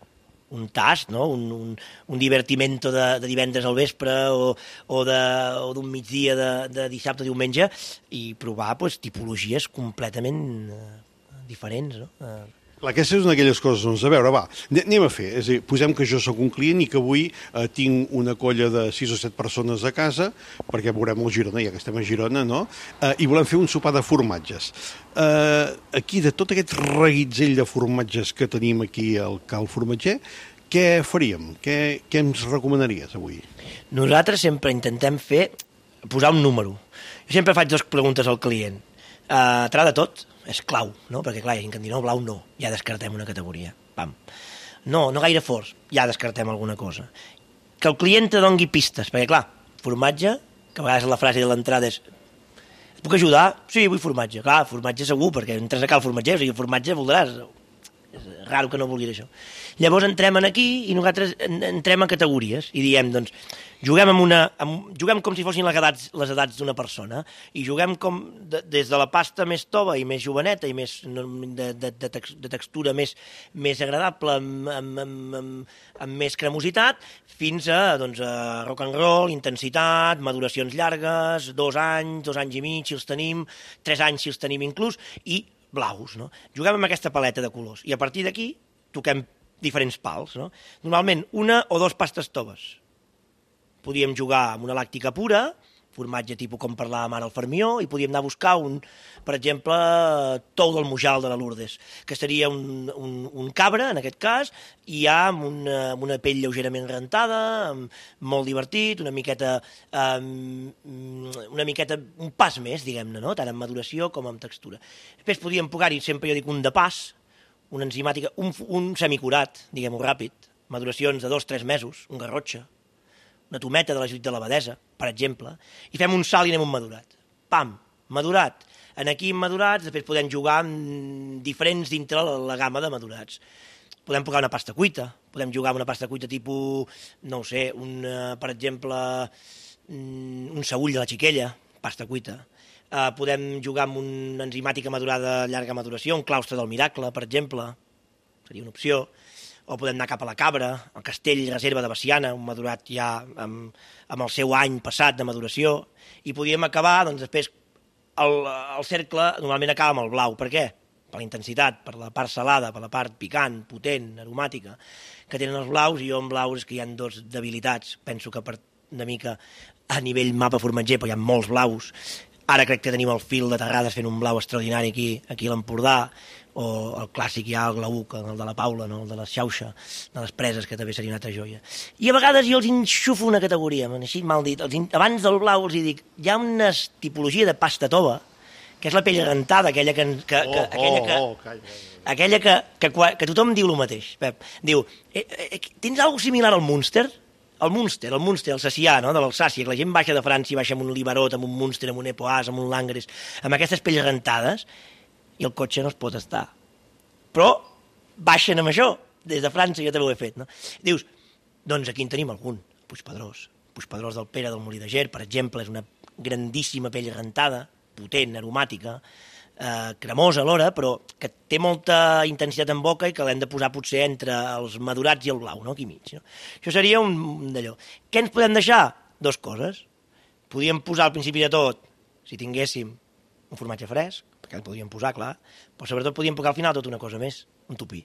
un tast, no? un, un, un divertimento de, de divendres al vespre o, o d'un migdia de, de dissabte o diumenge, i provar pues, tipologies completament eh, diferents, no? Eh, Clar, aquesta és una d'aquelles coses, doncs, a veure, va, anem a fer. És a dir, posem que jo sóc un client i que avui eh, tinc una colla de sis o set persones a casa, perquè veurem el Girona, ja que estem a Girona, no? Eh, I volem fer un sopar de formatges. Eh, aquí, de tot aquest reguitzell de formatges que tenim aquí al Cal Formatger, què faríem? Què, què ens recomanaries avui? Nosaltres sempre intentem fer, posar un número. Jo sempre faig dues preguntes al client. Uh, T'agrada tot? És clau, no? Perquè, clar, hi ha gent que em diu, no, blau no, ja descartem una categoria. Pam. No, no gaire forts, ja descartem alguna cosa. Que el client te dongui pistes, perquè, clar, formatge, que a vegades la frase de l'entrada és et puc ajudar? Sí, vull formatge. Clar, formatge segur, perquè entres a cal formatger, o sigui, formatge voldràs. És raro que no vulguis això. Llavors entrem en aquí i nosaltres entrem a categories i diem, doncs, juguem, amb una, amb, juguem com si fossin les edats, les edats d'una persona i juguem com de, des de la pasta més tova i més joveneta i més de, de, de, tex, de textura més, més agradable, amb, amb, amb, amb, amb més cremositat, fins a, doncs, a rock and roll, intensitat, maduracions llargues, dos anys, dos anys i mig, si els tenim, tres anys si els tenim inclús, i blaus, no? Juguem amb aquesta paleta de colors i a partir d'aquí toquem diferents pals, no? Normalment una o dos pastes toves. Podíem jugar amb una làctica pura, formatge tipus com parlàvem ara al Fermió, i podíem anar a buscar, un, per exemple, tou del Mujal de la Lourdes, que seria un, un, un cabra, en aquest cas, i ja amb una, amb una pell lleugerament rentada, amb, molt divertit, una miqueta, um, una miqueta, un pas més, diguem-ne, no? Tant en maduració com en textura. Després podíem posar-hi, sempre jo dic, un de pas, una enzimàtica, un, un semicurat, diguem-ho ràpid, maduracions de dos o tres mesos, un garrotxa, una tometa de la Judit de l'Abadesa, per exemple, i fem un salt i anem un madurat. Pam, madurat. En aquí madurats, després podem jugar amb diferents dintre la, la gamma de madurats. Podem posar una pasta cuita, podem jugar amb una pasta cuita tipus, no ho sé, un, per exemple, un saúll de la Xiquella, pasta cuita. Uh, podem jugar amb una enzimàtica madurada de llarga maduració, un claustre del Miracle, per exemple, seria una opció. O podem anar cap a la Cabra, al Castell Reserva de Baciana, un madurat ja amb, amb el seu any passat de maduració, i podíem acabar, doncs després, el, el cercle normalment acaba amb el blau. Per què? Per la intensitat, per la part salada, per la part picant, potent, aromàtica, que tenen els blaus, i jo en blaus és que hi ha dos debilitats. Penso que per una mica a nivell mapa formatger, però hi ha molts blaus. Ara crec que tenim el fil de Terrades fent un blau extraordinari aquí, aquí a l'Empordà, o el clàssic ja, el glauc, el de la Paula, no? El de la xauxa, de les preses, que també seria una altra joia. I a vegades jo els enxufo una categoria, així mal dit, els, abans del blau els dic, hi ha una tipologia de pasta tova, que és la pell rentada, aquella que... que, que, oh, aquella que, oh, oh, calla. Aquella que, que, que tothom diu el mateix, Pep. Diu, eh, eh, tens alguna similar al Munster? El Munster, el Munster, el sacià, no? De l'Alsàcia, que la gent baixa de França i baixa amb un Libarot, amb un Munster, amb un Epoàs, amb un Langres, amb aquestes pells rentades, i el cotxe no es pot estar. Però baixen amb això, des de França jo també ho he fet, no? Dius, doncs aquí en tenim algun, Puigpedrós. Puigpedrós del Pere del Molí de Ger, per exemple, és una grandíssima pell rentada, potent, aromàtica, eh, cremosa alhora, però que té molta intensitat en boca i que l'hem de posar potser entre els madurats i el blau, no? Aquí mig. No? Això seria un, un d'allò. Què ens podem deixar? Dos coses. Podríem posar al principi de tot, si tinguéssim un formatge fresc, perquè el podríem posar, clar, però sobretot podríem posar al final tota una cosa més, un tupí.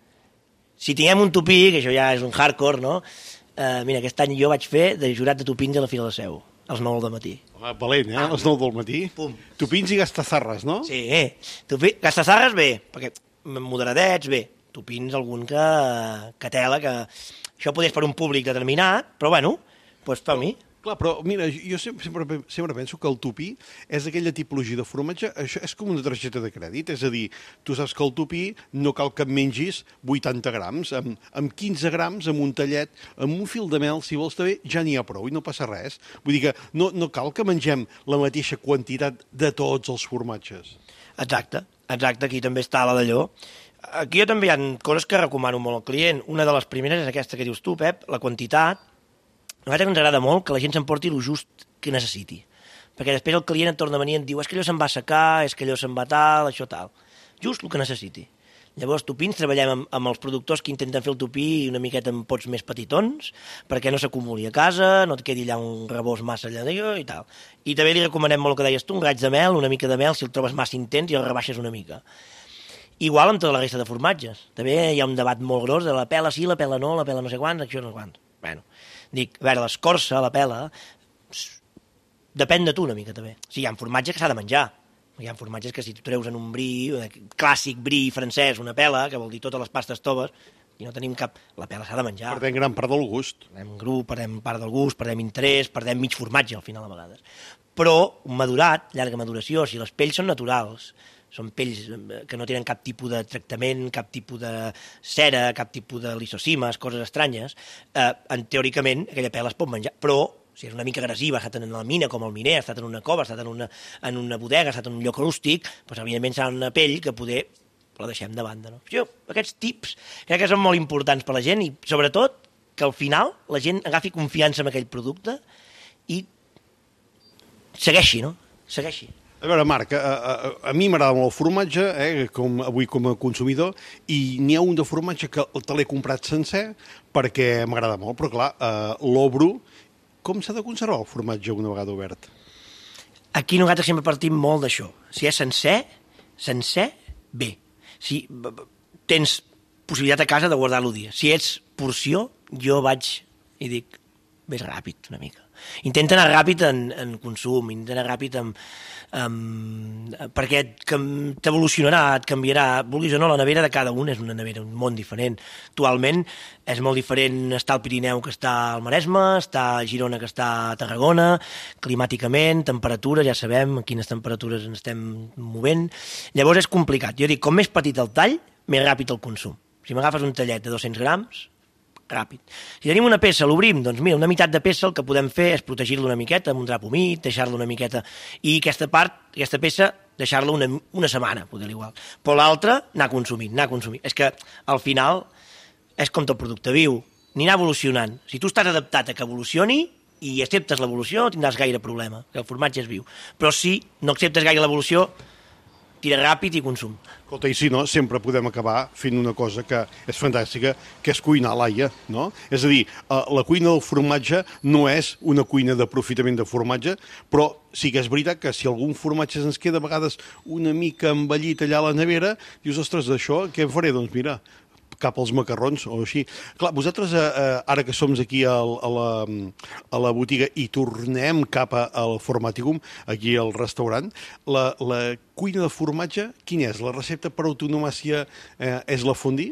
Si tinguem un tupí, que això ja és un hardcore, no? Uh, mira, aquest any jo vaig fer de jurat de tupins a la Fira de la Seu, als nou del matí. Home, valent, eh? A les nou del matí. Pum. Tupins i gastazarres, no? Sí, eh? Tupi... Gastazarres bé, perquè moderadets bé. Tupins algun que, que tela, que això podés per un públic determinat, però bueno, doncs per mi. Clar, però mira, jo sempre, sempre, sempre penso que el tupí és aquella tipologia de formatge, això és com una targeta de crèdit, és a dir, tu saps que el tupí no cal que et mengis vuitanta grams, amb, amb quinze grams, amb un tallet, amb un fil de mel, si vols també, ja n'hi ha prou i no passa res. Vull dir que no, no cal que mengem la mateixa quantitat de tots els formatges. Exacte, exacte, aquí també està la d'allò. Aquí jo també hi ha coses que recomano molt al client. Una de les primeres és aquesta que dius tu, Pep, la quantitat. A nosaltres ens agrada molt que la gent s'emporti el just que necessiti, perquè després el client et torna a venir i et diu és que allò se'n va assecar, és que allò se'n va tal, això tal. Just el que necessiti. Llavors, tupins, treballem amb, amb els productors que intenten fer el tupí una miqueta en pots més petitons, perquè no s'acumuli a casa, no et quedi allà un rebós massa allà d'allò i tal. I també li recomanem molt el que deies tu, un raig de mel, una mica de mel, si el trobes massa intens i el rebaixes una mica. Igual amb tota la resta de formatges. També hi ha un debat molt gros de la pela sí, la pela no, la pela no sé quants, això no sé quants. Bueno, dic, a veure, l'escorça, la pela, depèn de tu una mica també. O sigui, hi ha formatge que s'ha de menjar. Hi ha formatges que si tu treus en un brie, un clàssic brie francès, una pela, que vol dir totes les pastes toves, i no tenim cap... La pela s'ha de menjar. Perdem gran part del gust. Perdem grup, perdem part del gust, perdem interès, perdem mig formatge al final a vegades. Però un madurat, llarga maduració, si les pells són naturals, són pells que no tenen cap tipus de tractament, cap tipus de cera, cap tipus de lisocimes, coses estranyes, eh, en, teòricament aquella pela es pot menjar, però si és una mica agressiva, ha estat en la mina com el miner, ha estat en una cova, ha estat en una, en una bodega, ha estat en un lloc rústic, doncs evidentment serà una pell que poder la deixem de banda. No? Jo, aquests tips crec que són molt importants per la gent i sobretot que al final la gent agafi confiança en aquell producte i segueixi, no? Segueixi. A veure, Marc, a, a, a mi m'agrada molt el formatge, eh, com, avui com a consumidor, i n'hi ha un de formatge que te l'he comprat sencer perquè m'agrada molt, però clar, eh, l'obro. Com s'ha de conservar el formatge una vegada obert? Aquí nosaltres sempre partim molt d'això. Si és sencer, sencer, bé. Si tens possibilitat a casa de guardar-lo dia. Si ets porció, jo vaig i dic, vés ràpid una mica. Intenta anar ràpid en, en consum, intenta anar ràpid en, en, perquè t'evolucionarà, et canviarà. Vulguis o no, la nevera de cada un és una nevera, un món diferent. Actualment és molt diferent estar al Pirineu que estar al Maresme, estar a Girona que estar a Tarragona, climàticament, temperatures, ja sabem a quines temperatures ens estem movent. Llavors és complicat. Jo dic, com més petit el tall, més ràpid el consum. Si m'agafes un tallet de dos-cents grams, ràpid. Si tenim una peça, l'obrim, doncs mira, una meitat de peça el que podem fer és protegir-la una miqueta amb un drap humit, deixar-la una miqueta, i aquesta part, aquesta peça, deixar-la una, una setmana, poder igual. Però l'altra, anar consumint, anar consumint. És que al final és com tot producte viu, ni anar evolucionant. Si tu estàs adaptat a que evolucioni i acceptes l'evolució, no tindràs gaire problema, que el formatge és viu. Però si no acceptes gaire l'evolució, tira ràpid i consum. Escolta, i si no, sempre podem acabar fent una cosa que és fantàstica, que és cuinar a l'aia, no? És a dir, la cuina del formatge no és una cuina d'aprofitament de formatge, però sí que és veritat que si algun formatge ens queda a vegades una mica envellit allà a la nevera, dius, ostres, d'això què faré? Doncs mira, cap als macarrons o així. Clar, vosaltres, eh, ara que som aquí al, a, la, a la botiga i tornem cap a, al Formaticum, aquí al restaurant, la, la cuina de formatge, quina és? La recepta per autonomàcia eh, és la fondue?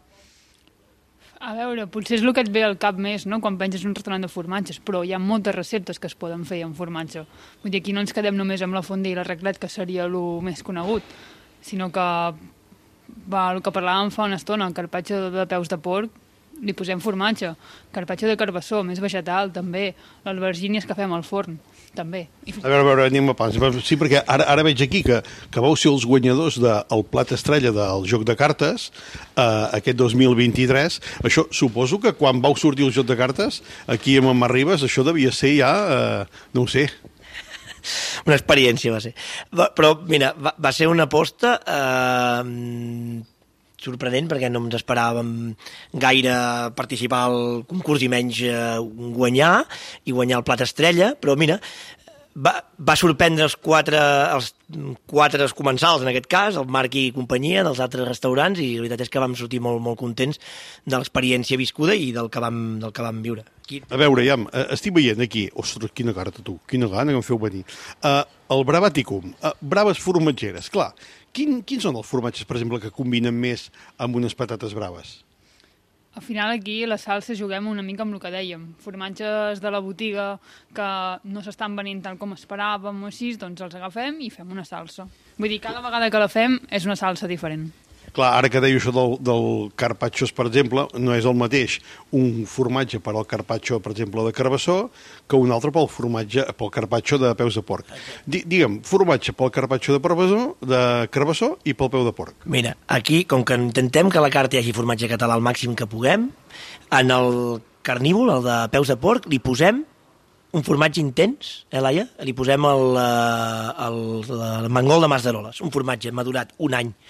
A veure, potser és el que et ve al cap més, no?, quan penses en un restaurant de formatges, però hi ha moltes receptes que es poden fer amb formatge. Vull dir, aquí no ens quedem només amb la fondue i la raclette, que seria el més conegut, sinó que va, el que parlàvem fa una estona, carpaccio de peus de porc, li posem formatge, carpaccio de carbassó, més vegetal, també, l'albergínies que fem al forn, també. A veure, a veure, anem a pas. Sí, perquè ara, ara veig aquí que, que vau ser els guanyadors del Plat Estrella del Joc de Cartes, eh, aquest dos mil vint-i-tres. Això, suposo que quan vau sortir el Joc de Cartes, aquí amb en Marribes, això devia ser ja, eh, no ho sé, una experiència va ser. Però, mira, va, va ser una aposta eh, sorprenent, perquè no ens esperàvem gaire participar al concurs i menys eh, guanyar, i guanyar el Plat Estrella, però mira, va, va sorprendre els quatre, els quatre comensals, en aquest cas, el Marc i companyia, dels altres restaurants, i la veritat és que vam sortir molt, molt contents de l'experiència viscuda i del que vam, del que vam viure. Aquí. A veure, ja, estic veient aquí, ostres, quina carta tu, quina gana que em feu venir. Uh, el Bravaticum, uh, braves formatgeres, clar, quin, quins són els formatges, per exemple, que combinen més amb unes patates braves? Al final aquí a la salsa juguem una mica amb el que dèiem. Formatges de la botiga que no s'estan venint tant com esperàvem o així, doncs els agafem i fem una salsa. Vull dir, cada vegada que la fem és una salsa diferent. Clar, ara que deia això del, del carpaccio, per exemple, no és el mateix un formatge per al carpaccio, per exemple, de carbassó, que un altre pel formatge, pel carpaccio de peus de porc. D digue'm, formatge pel carpaccio de carbassó, de carbassó i pel peu de porc. Mira, aquí, com que intentem que a la carta hi hagi formatge català al màxim que puguem, en el carnívol, el de peus de porc, li posem un formatge intens, eh, Laia? Li posem el, el, el, el mangol de Mas d'Eroles, un formatge madurat un any,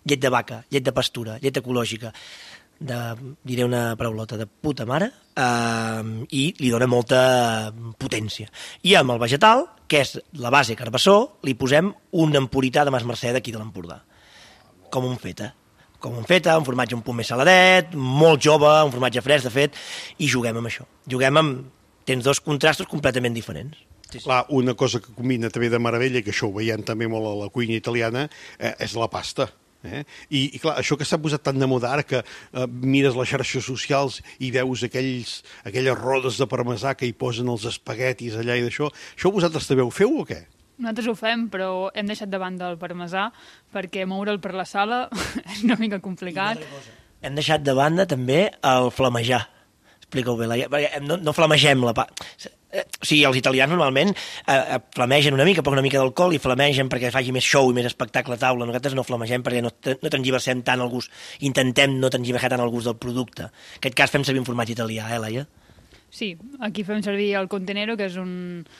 llet de vaca, llet de pastura, llet ecològica, de, diré una paraulota, de puta mare, eh, i li dona molta potència. I amb el vegetal, que és la base carbassó, li posem un empurità de Mas Mercè d'aquí de l'Empordà. Com un feta. Com un feta, un formatge un punt més saladet, molt jove, un formatge fresc, de fet, i juguem amb això. Juguem amb... Tens dos contrastos completament diferents. Sí, sí. Clar, una cosa que combina també de meravella, que això ho veiem també molt a la cuina italiana, eh, és la pasta. Eh? I, I clar, això que s'ha posat tan de moda ara, que eh, mires les xarxes socials i veus aquells, aquelles rodes de parmesà que hi posen els espaguetis allà i d'això, això vosaltres també ho feu o què? Nosaltres ho fem, però hem deixat de banda el parmesà perquè moure'l per la sala és una mica complicat. Hem deixat de banda també el flamejar. Explica-ho bé, Laia, perquè no, no flamegem la pa... O sigui, els italians normalment eh, flamegen una mica, posen una mica d'alcohol i flamegen perquè faci més show i més espectacle a taula. Nosaltres no flamegem perquè no, no transgiversem tant el gust. Intentem no transgiversar tant el gust del producte. En aquest cas fem servir un formatge italià, eh, Laia? Sí, aquí fem servir el contenero, que és un,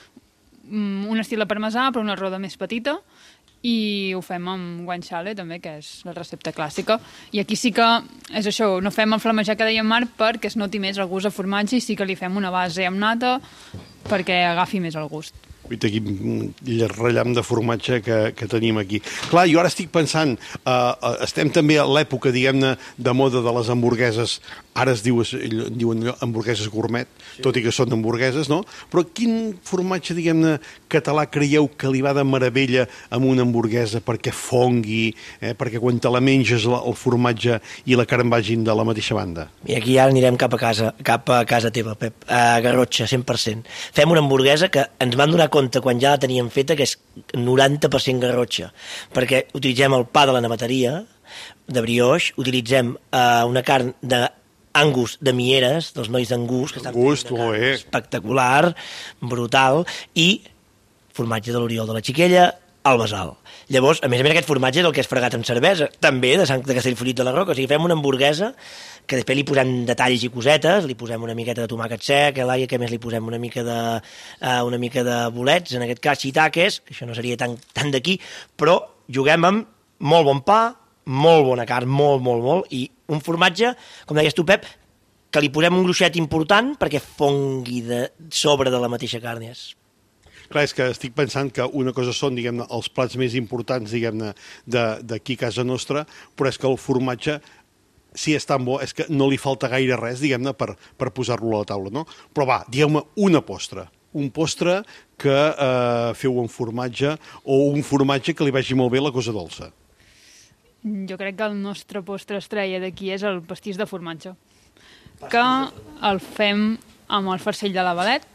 un estil de parmesà, però una roda més petita, i ho fem amb guanciale, també, que és la recepta clàssica. I aquí sí que és això, no fem el flamejar que deia Marc perquè es noti més el gust de formatge i sí que li fem una base amb nata perquè agafi més el gust. Vull aquí el rellam de formatge que, que tenim aquí. Clar, jo ara estic pensant, eh, estem també a l'època, diguem-ne, de moda de les hamburgueses, ara es diu, diuen allò, hamburgueses gourmet, sí. Tot i que són hamburgueses, no? Però quin formatge, diguem-ne, català creieu que li va de meravella amb una hamburguesa perquè fongui, eh, perquè quan te la menges el formatge i la carn vagin de la mateixa banda? I aquí ara anirem cap a casa, cap a casa teva, Pep, a Garrotxa, cent per cent. Fem una hamburguesa que ens van donar compte quan ja la teníem feta que és noranta per cent Garrotxa, perquè utilitzem el pa de la nabateria, de brioix, utilitzem eh, una carn de Angus de Mieres, dels nois d'Angus, que estan Gust, fent una carn eh. espectacular, brutal, i formatge de l'Oriol de la Xiquella, al Basal. Llavors, a més a més, aquest formatge és el que és fregat amb cervesa, també de Sant de Castellfollit de la Roca, o sigui, fem una hamburguesa que després li posem detalls i cosetes, li posem una miqueta de tomàquet sec, a Laia, que més li posem una mica de, uh, una mica de bolets, en aquest cas shiitakes, que això no seria tan, tan d'aquí, però juguem amb molt bon pa, molt bona carn, molt, molt, molt, i un formatge, com deies tu, Pep, que li posem un gruixet important perquè fongui de sobre de la mateixa carn. És... Clar, és que estic pensant que una cosa són, diguem-ne, els plats més importants, diguem-ne, d'aquí a casa nostra, però és que el formatge, si és tan bo, és que no li falta gaire res, diguem-ne, per, per posar-lo a la taula, no? Però va, digueu-me una postre, un postre que eh, feu en formatge o un formatge que li vagi molt bé la cosa dolça. Jo crec que el nostre postre estrella d'aquí és el pastís de formatge, que el fem amb el farcell de la Valet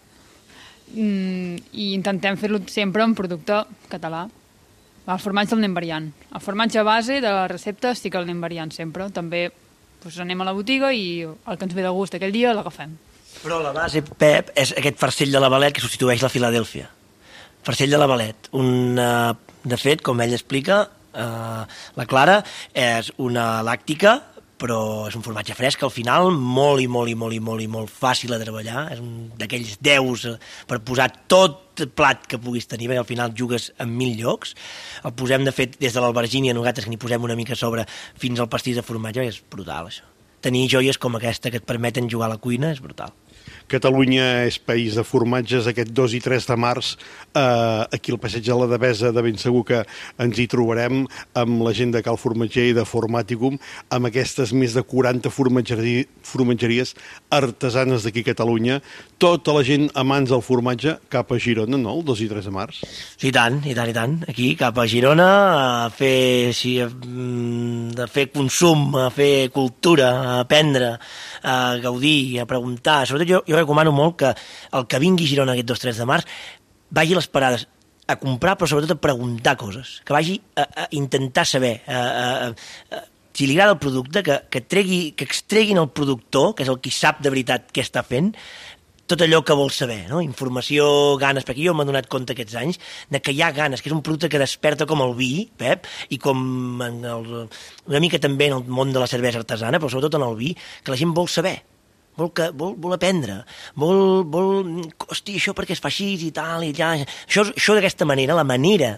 i intentem fer-lo sempre en producte català. El formatge el anem variant. El formatge base de la recepta sí que el anem variant sempre. També doncs, anem a la botiga i el que ens ve de gust aquell dia l'agafem. Però la base, Pep, és aquest farcell de la Valet que substitueix la Filadèlfia. Farcell de la Valet. Una, de fet, com ell explica, Uh, la Clara és una làctica, però és un formatge fresc al final, molt i molt i molt i molt i molt fàcil de treballar, és un d'aquells deus per posar tot plat que puguis tenir, perquè al final jugues en mil llocs. El posem, de fet, des de l'albergínia, nosaltres que n'hi posem una mica a sobre fins al pastís de formatge, és brutal, això. Tenir joies com aquesta que et permeten jugar a la cuina és brutal. Catalunya és país de formatges. Aquest dos i tres de març, eh, aquí al Passeig de la Devesa, de ben segur que ens hi trobarem amb la gent de Cal Formatger i de Formaticum, amb aquestes més de quaranta formatgeri, formatgeries artesanes d'aquí a Catalunya. Tota la gent amants del formatge cap a Girona, no?, el dos i tres de març. Sí, i tant, i tant, i tant. Aquí, cap a Girona, a fer, sí, a fer consum, a fer cultura, a aprendre, a gaudir, a preguntar. Sobretot jo, jo recomano molt que el que vingui a Girona aquest dos tres de març vagi a les parades a comprar, però sobretot a preguntar coses, que vagi a, a intentar saber, a, a, a, si li agrada el producte, que, que, tregui, que extreguin el productor, que és el qui sap de veritat què està fent, tot allò que vol saber, no? Informació, ganes, perquè jo m'he donat compte aquests anys de que hi ha ganes, que és un producte que desperta com el vi, Pep, i com en el, una mica també en el món de la cervesa artesana, però sobretot en el vi, que la gent vol saber. Vol, que, vol, vol aprendre, vol, vol... Hosti, això perquè es fa així i tal, i ja... Això, això d'aquesta manera, la manera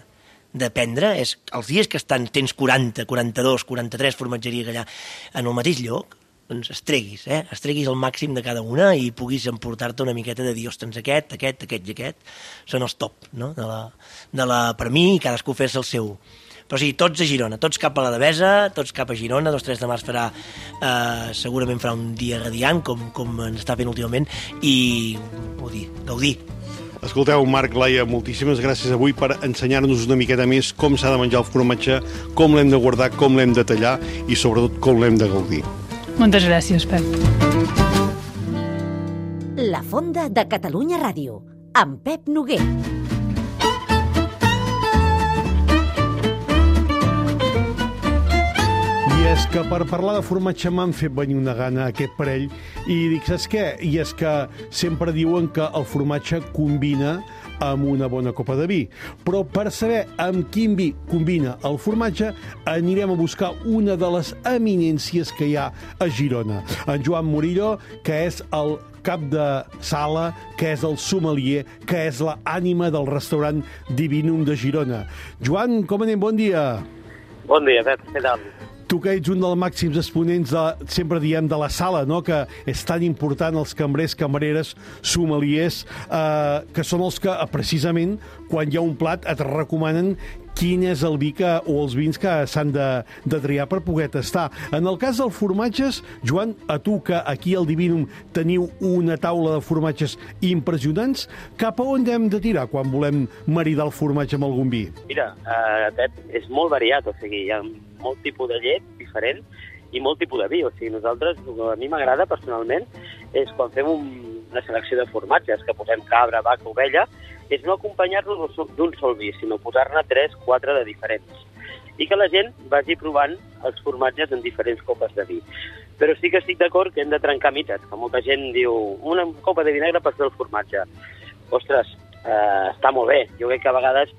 de prendre és els dies que estan, tens quaranta, quaranta-dos, quaranta-tres formatgeries allà en el mateix lloc, doncs estreguis, eh? estreguis el màxim de cada una i puguis emportar-te una miqueta de dir, ostres, aquest, aquest, aquest i aquest són els top, no? de la, de la, per mi, i cadascú fes el seu. Però sí, tots a Girona, tots cap a la Devesa, tots cap a Girona, dos tres de març farà, eh, segurament farà un dia radiant, com, com ens està fent últimament, i gaudir, gaudir. Escolteu, Marc, Laia, moltíssimes gràcies avui per ensenyar-nos una miqueta més com s'ha de menjar el formatge, com l'hem de guardar, com l'hem de tallar i sobretot com l'hem de gaudir. Moltes gràcies, Pep. La Fonda de Catalunya Ràdio, amb Pep Noguer. I és que per parlar de formatge m'han fet venir una gana aquest parell i dic, saps què? I és que sempre diuen que el formatge combina amb una bona copa de vi. Però per saber amb quin vi combina el formatge, anirem a buscar una de les eminències que hi ha a Girona. En Joan Murillo, que és el cap de sala, que és el sommelier, que és l'ànima del restaurant Divinum de Girona. Joan, com anem? Bon dia. Bon dia, Pep. Què tal? Tu que ets un dels màxims exponents, de, sempre diem, de la sala, no? Que és tan important els cambrers, camareres, sommeliers, eh, que són els que, precisament, quan hi ha un plat, et recomanen quin és el vi que, o els vins que s'han de, de triar per poder tastar. En el cas dels formatges, Joan, a tu que aquí al Divinum teniu una taula de formatges impressionants, cap a on hem de tirar quan volem maridar el formatge amb algun vi? Mira, eh, Pep, és molt variat, o sigui, hi ha molt tipus de llet diferent i molt tipus de vi. O sigui, nosaltres, el que a mi m'agrada personalment, és quan fem un, una selecció de formatges, que posem cabra, vaca, ovella, és no acompanyar-los d'un sol vi, sinó posar-ne tres, quatre de diferents. I que la gent vagi provant els formatges en diferents copes de vi. Però sí que estic d'acord que hem de trencar mites, que molta gent diu una copa de vinagre per fer el formatge. Ostres, eh, està molt bé. Jo crec que a vegades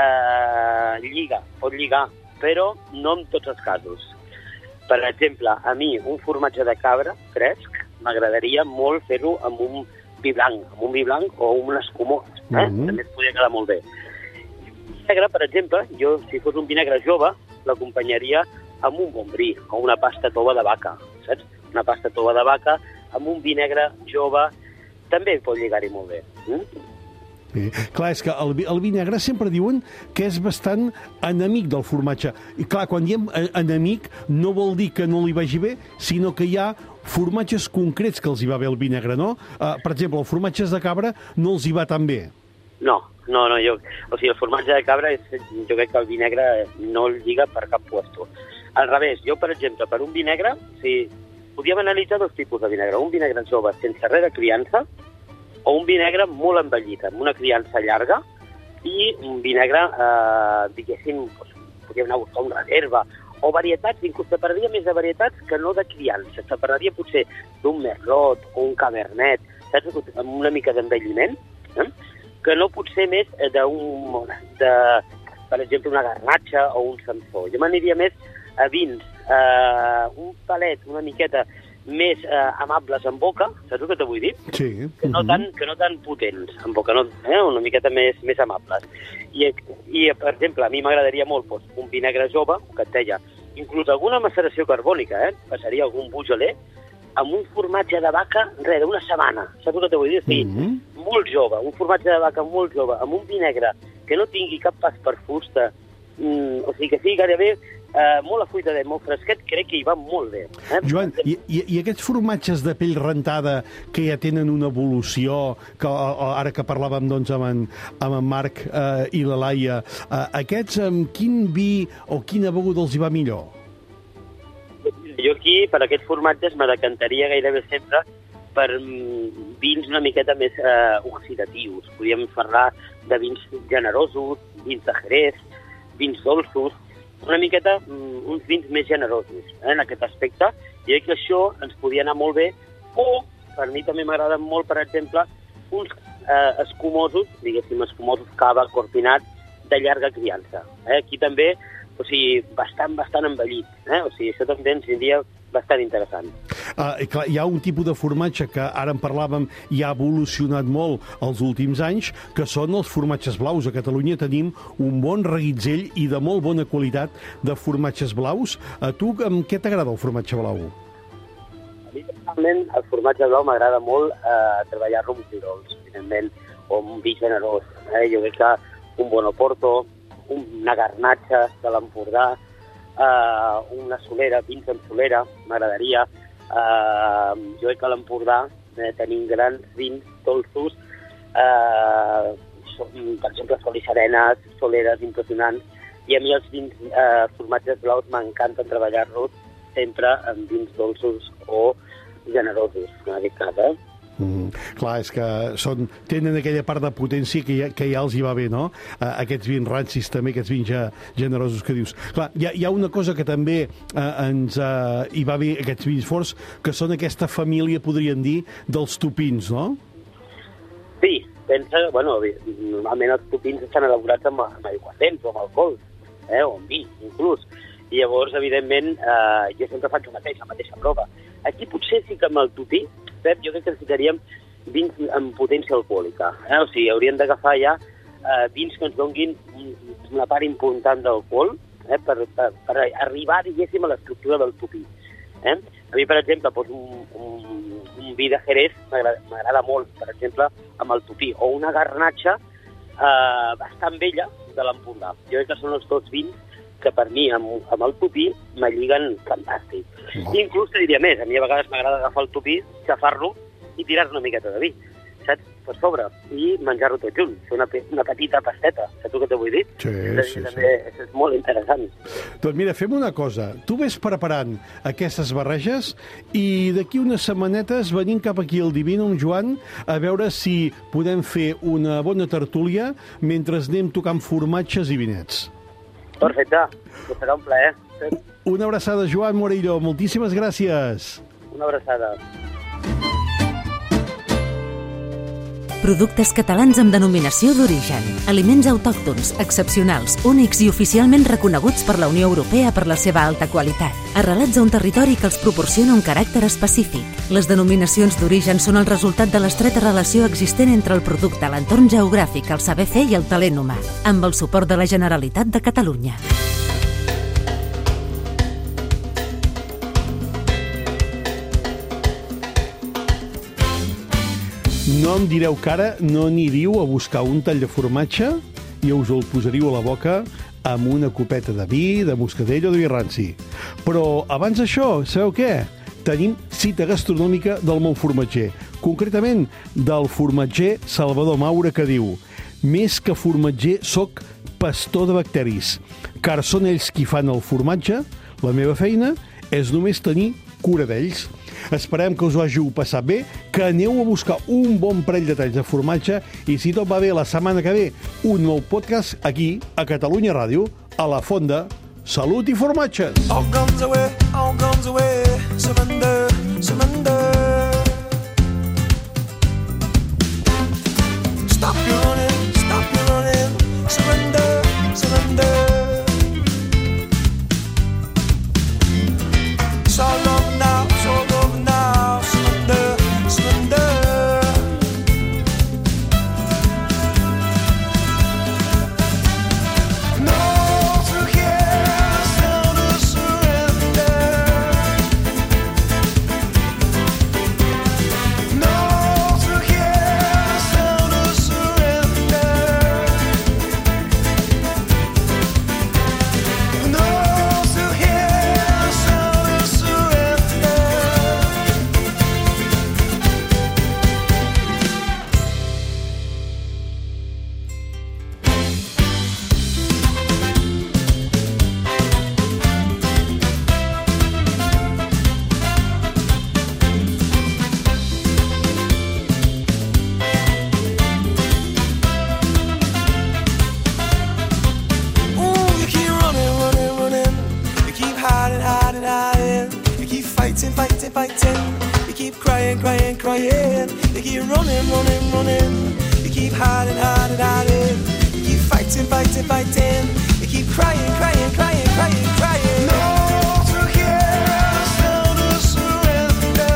eh, lliga, pot lligar, però no en tots els casos. Per exemple, a mi un formatge de cabra fresc m'agradaria molt fer-ho amb un vi blanc, amb un vi blanc o un escumós. Eh? Mm-hmm. També es podria quedar molt bé. Vinagre, per exemple, jo, si fos un vinagre jove, l'acompanyaria amb un bon bri o una pasta tova de vaca, saps? Una pasta tova de vaca amb un vinagre jove també pot lligar-hi molt bé. Mm? Sí. Clar, és que el, el vinagre sempre diuen que és bastant enemic del formatge. I clar, quan diem enemic no vol dir que no li vagi bé, sinó que hi ha formatges concrets que els hi va bé el vinagre, no? Uh, per exemple, els formatges de cabra no els hi va tan bé. No, no, no, jo, o sigui, el formatge de cabra, és, jo crec que el vinagre no el lliga per cap puesto. Al revés, jo, per exemple, per un vinagre, o sigui, podíem analitzar dos tipus de vinagre. Un vinagre jove sense res de criança, o un vinagre molt envellit, amb una criança llarga, i un vinagre, eh, diguéssim, doncs, podríem anar a buscar una reserva, o varietats, inclús te parlaria més de varietats que no de criança. Te parlaria potser d'un merlot o un cabernet, saps? Amb una mica d'envelliment, eh? Que no potser més d'un, de, per exemple, una garnatxa o un samsó. Jo m'aniria més a vins, eh, un palet, una miqueta més eh, amables en boca, saps el que te vull dir? Sí. Que no tan, que no tan potents en boca, no, eh? Una miqueta més, més amables. I, I, per exemple, a mi m'agradaria molt doncs, un vinagre jove, que et deia, inclús alguna maceració carbònica, eh? Passaria algun Beaujolais, amb un formatge de vaca, res, d'una setmana, saps el que te vull dir? Sí, mm-hmm. Molt jove, un formatge de vaca molt jove, amb un vinagre que no tingui cap pas per fusta, mm, o sigui, que sigui gairebé Uh, molt afuitadet, molt fresquet, crec que hi va molt bé. Eh? Joan, i, i, i aquests formatges de pell rentada que ja tenen una evolució, que ara que parlàvem doncs, amb, en, amb en Marc uh, i la Laia, uh, aquests amb quin vi o quina beguda els hi va millor? Jo aquí, per aquests formatges, me decantaria gairebé sempre per mm, vins una miqueta més eh, oxidatius. Podríem parlar de vins generosos, vins de Jerez, vins dolços, una miqueta, uns vins més generosos, eh, en aquest aspecte. I crec que això ens podia anar molt bé, o, per mi també m'agraden molt, per exemple, uns eh, escumosos, diguéssim, escumosos cava, corpinat, de llarga criança. Eh? Aquí també, o sigui, bastant, bastant envellit. Eh? O sigui, això també ens diria bastant interessant. Uh, clar, hi ha un tipus de formatge que ara en parlàvem i ha evolucionat molt els últims anys, que són els formatges blaus. A Catalunya tenim un bon reguitzell i de molt bona qualitat de formatges blaus. A tu, amb què t'agrada el formatge blau? A mi, personalment, el formatge blau m'agrada molt eh, treballar-lo amb girols, evidentment, o amb vi generós. Eh? Jo crec que un bon oporto, una garnatxa de l'Empordà, eh, una solera, vins amb solera, m'agradaria. Eh, jo crec que a l'Empordà eh, tenim grans vins dolços, eh, per exemple, Sol i Serenes, soleres impressionants, i a mi els vins, eh, formatges blaus m'encanten treballar-los sempre amb vins dolços o generosos, en aquest cas, eh? Mm, clar, és que són, tenen aquella part de potència que ja, que ja els hi va bé, no? Uh, aquests vins rancis també, aquests vins ja generosos que dius. Clar, hi ha, hi ha una cosa que també uh, ens uh, hi va bé, aquests vins forts, que són aquesta família, podríem dir, dels tupins, no? Sí, pensa, bueno, normalment els tupins estan elaborats amb, amb aiguardents o amb alcohol, eh, o amb vi, inclús. I llavors, evidentment, eh, jo sempre faig el mateix, la mateixa prova. Aquí potser sí que amb el tupí, Pep, jo crec que necessitaríem vins amb potència alcohòlica. Eh? O sigui, hauríem d'agafar ja eh, vins que ens donguin una part important d'alcohol eh? per, per, per arribar, diguéssim, a l'estructura del tupí. Eh? A mi, per exemple, doncs un, un, un vi de Jerez m'agrada molt, per exemple, amb el tupí. O una garnatxa eh, bastant vella de l'Empordà. Jo crec que són els dos vins que per mi, amb, amb el tupí, m'alliguen fantàstic. Oh. I inclús te diria més, a mi a vegades m'agrada agafar el tupí, xafar-lo i tirar una miqueta de vi, saps? Per sobre, i menjar-ho tot junt. Fer una, una petita pasteta, saps el que t'ho vull dir? Sí, és sí, també sí. És molt interessant. Doncs mira, fem una cosa. Tu ves preparant aquestes barreges i d'aquí unes setmanetes venim cap aquí al Divinum, Joan, a veure si podem fer una bona tertúlia mentre anem tocant formatges i vinets. Perfecte, que serà un plaer. Una abraçada, Joan Morello. Moltíssimes gràcies. Una abraçada. Productes catalans amb denominació d'origen. Aliments autòctons, excepcionals, únics i oficialment reconeguts per la Unió Europea per la seva alta qualitat. Arrelats a un territori que els proporciona un caràcter específic. Les denominacions d'origen són el resultat de l'estreta relació existent entre el producte, l'entorn geogràfic, el saber fer i el talent humà. Amb el suport de la Generalitat de Catalunya. No em direu que ara no aniríeu a buscar un tall de formatge i us el posaríeu a la boca amb una copeta de vi, de moscatell o de vi ranci. Però abans d'això, sabeu què? Tenim cita gastronòmica del món formatger, concretament del formatger Salvador Maura, que diu: més que formatger, soc pastor de bacteris, car són ells qui fan el formatge. La meva feina és només tenir cura d'ells. Esperem que us ho hàgiu passat bé, que aneu a buscar un bon parell de talls de formatge i, si tot va bé, la setmana que ve, un nou podcast aquí, a Catalunya Ràdio, a la Fonda. Salut i formatges! All guns away, all guns away, surrender, surrender. Stop your running, stop your running, surrender, surrender. It's all over now, it's all over now, surrender, surrender. No, through here, still to surrender. No, through here, still to surrender. No, through here, still to surrender. Ooh, you keep running, running, running. You keep hiding, hiding, hiding. You keep fighting, fighting, fighting. You keep crying, crying, crying. You keep running, running, running. You keep hiding, hiding, hiding. You keep fighting, fighting, fighting. You keep crying, crying, crying, crying, crying. No, through here, still to surrender.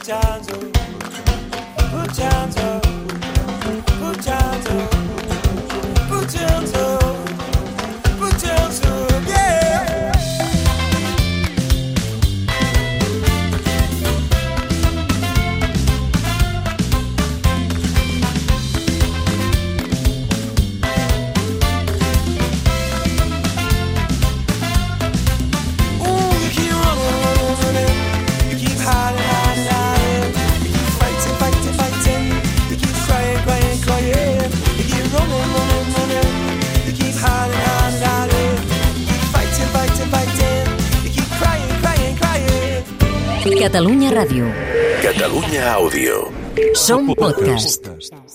Put your hands up. Put your hands up. Put your hands up. Put your hands up. Put your hands up. Yeah. Catalunya Ràdio. Catalunya Àudio. Som podcast.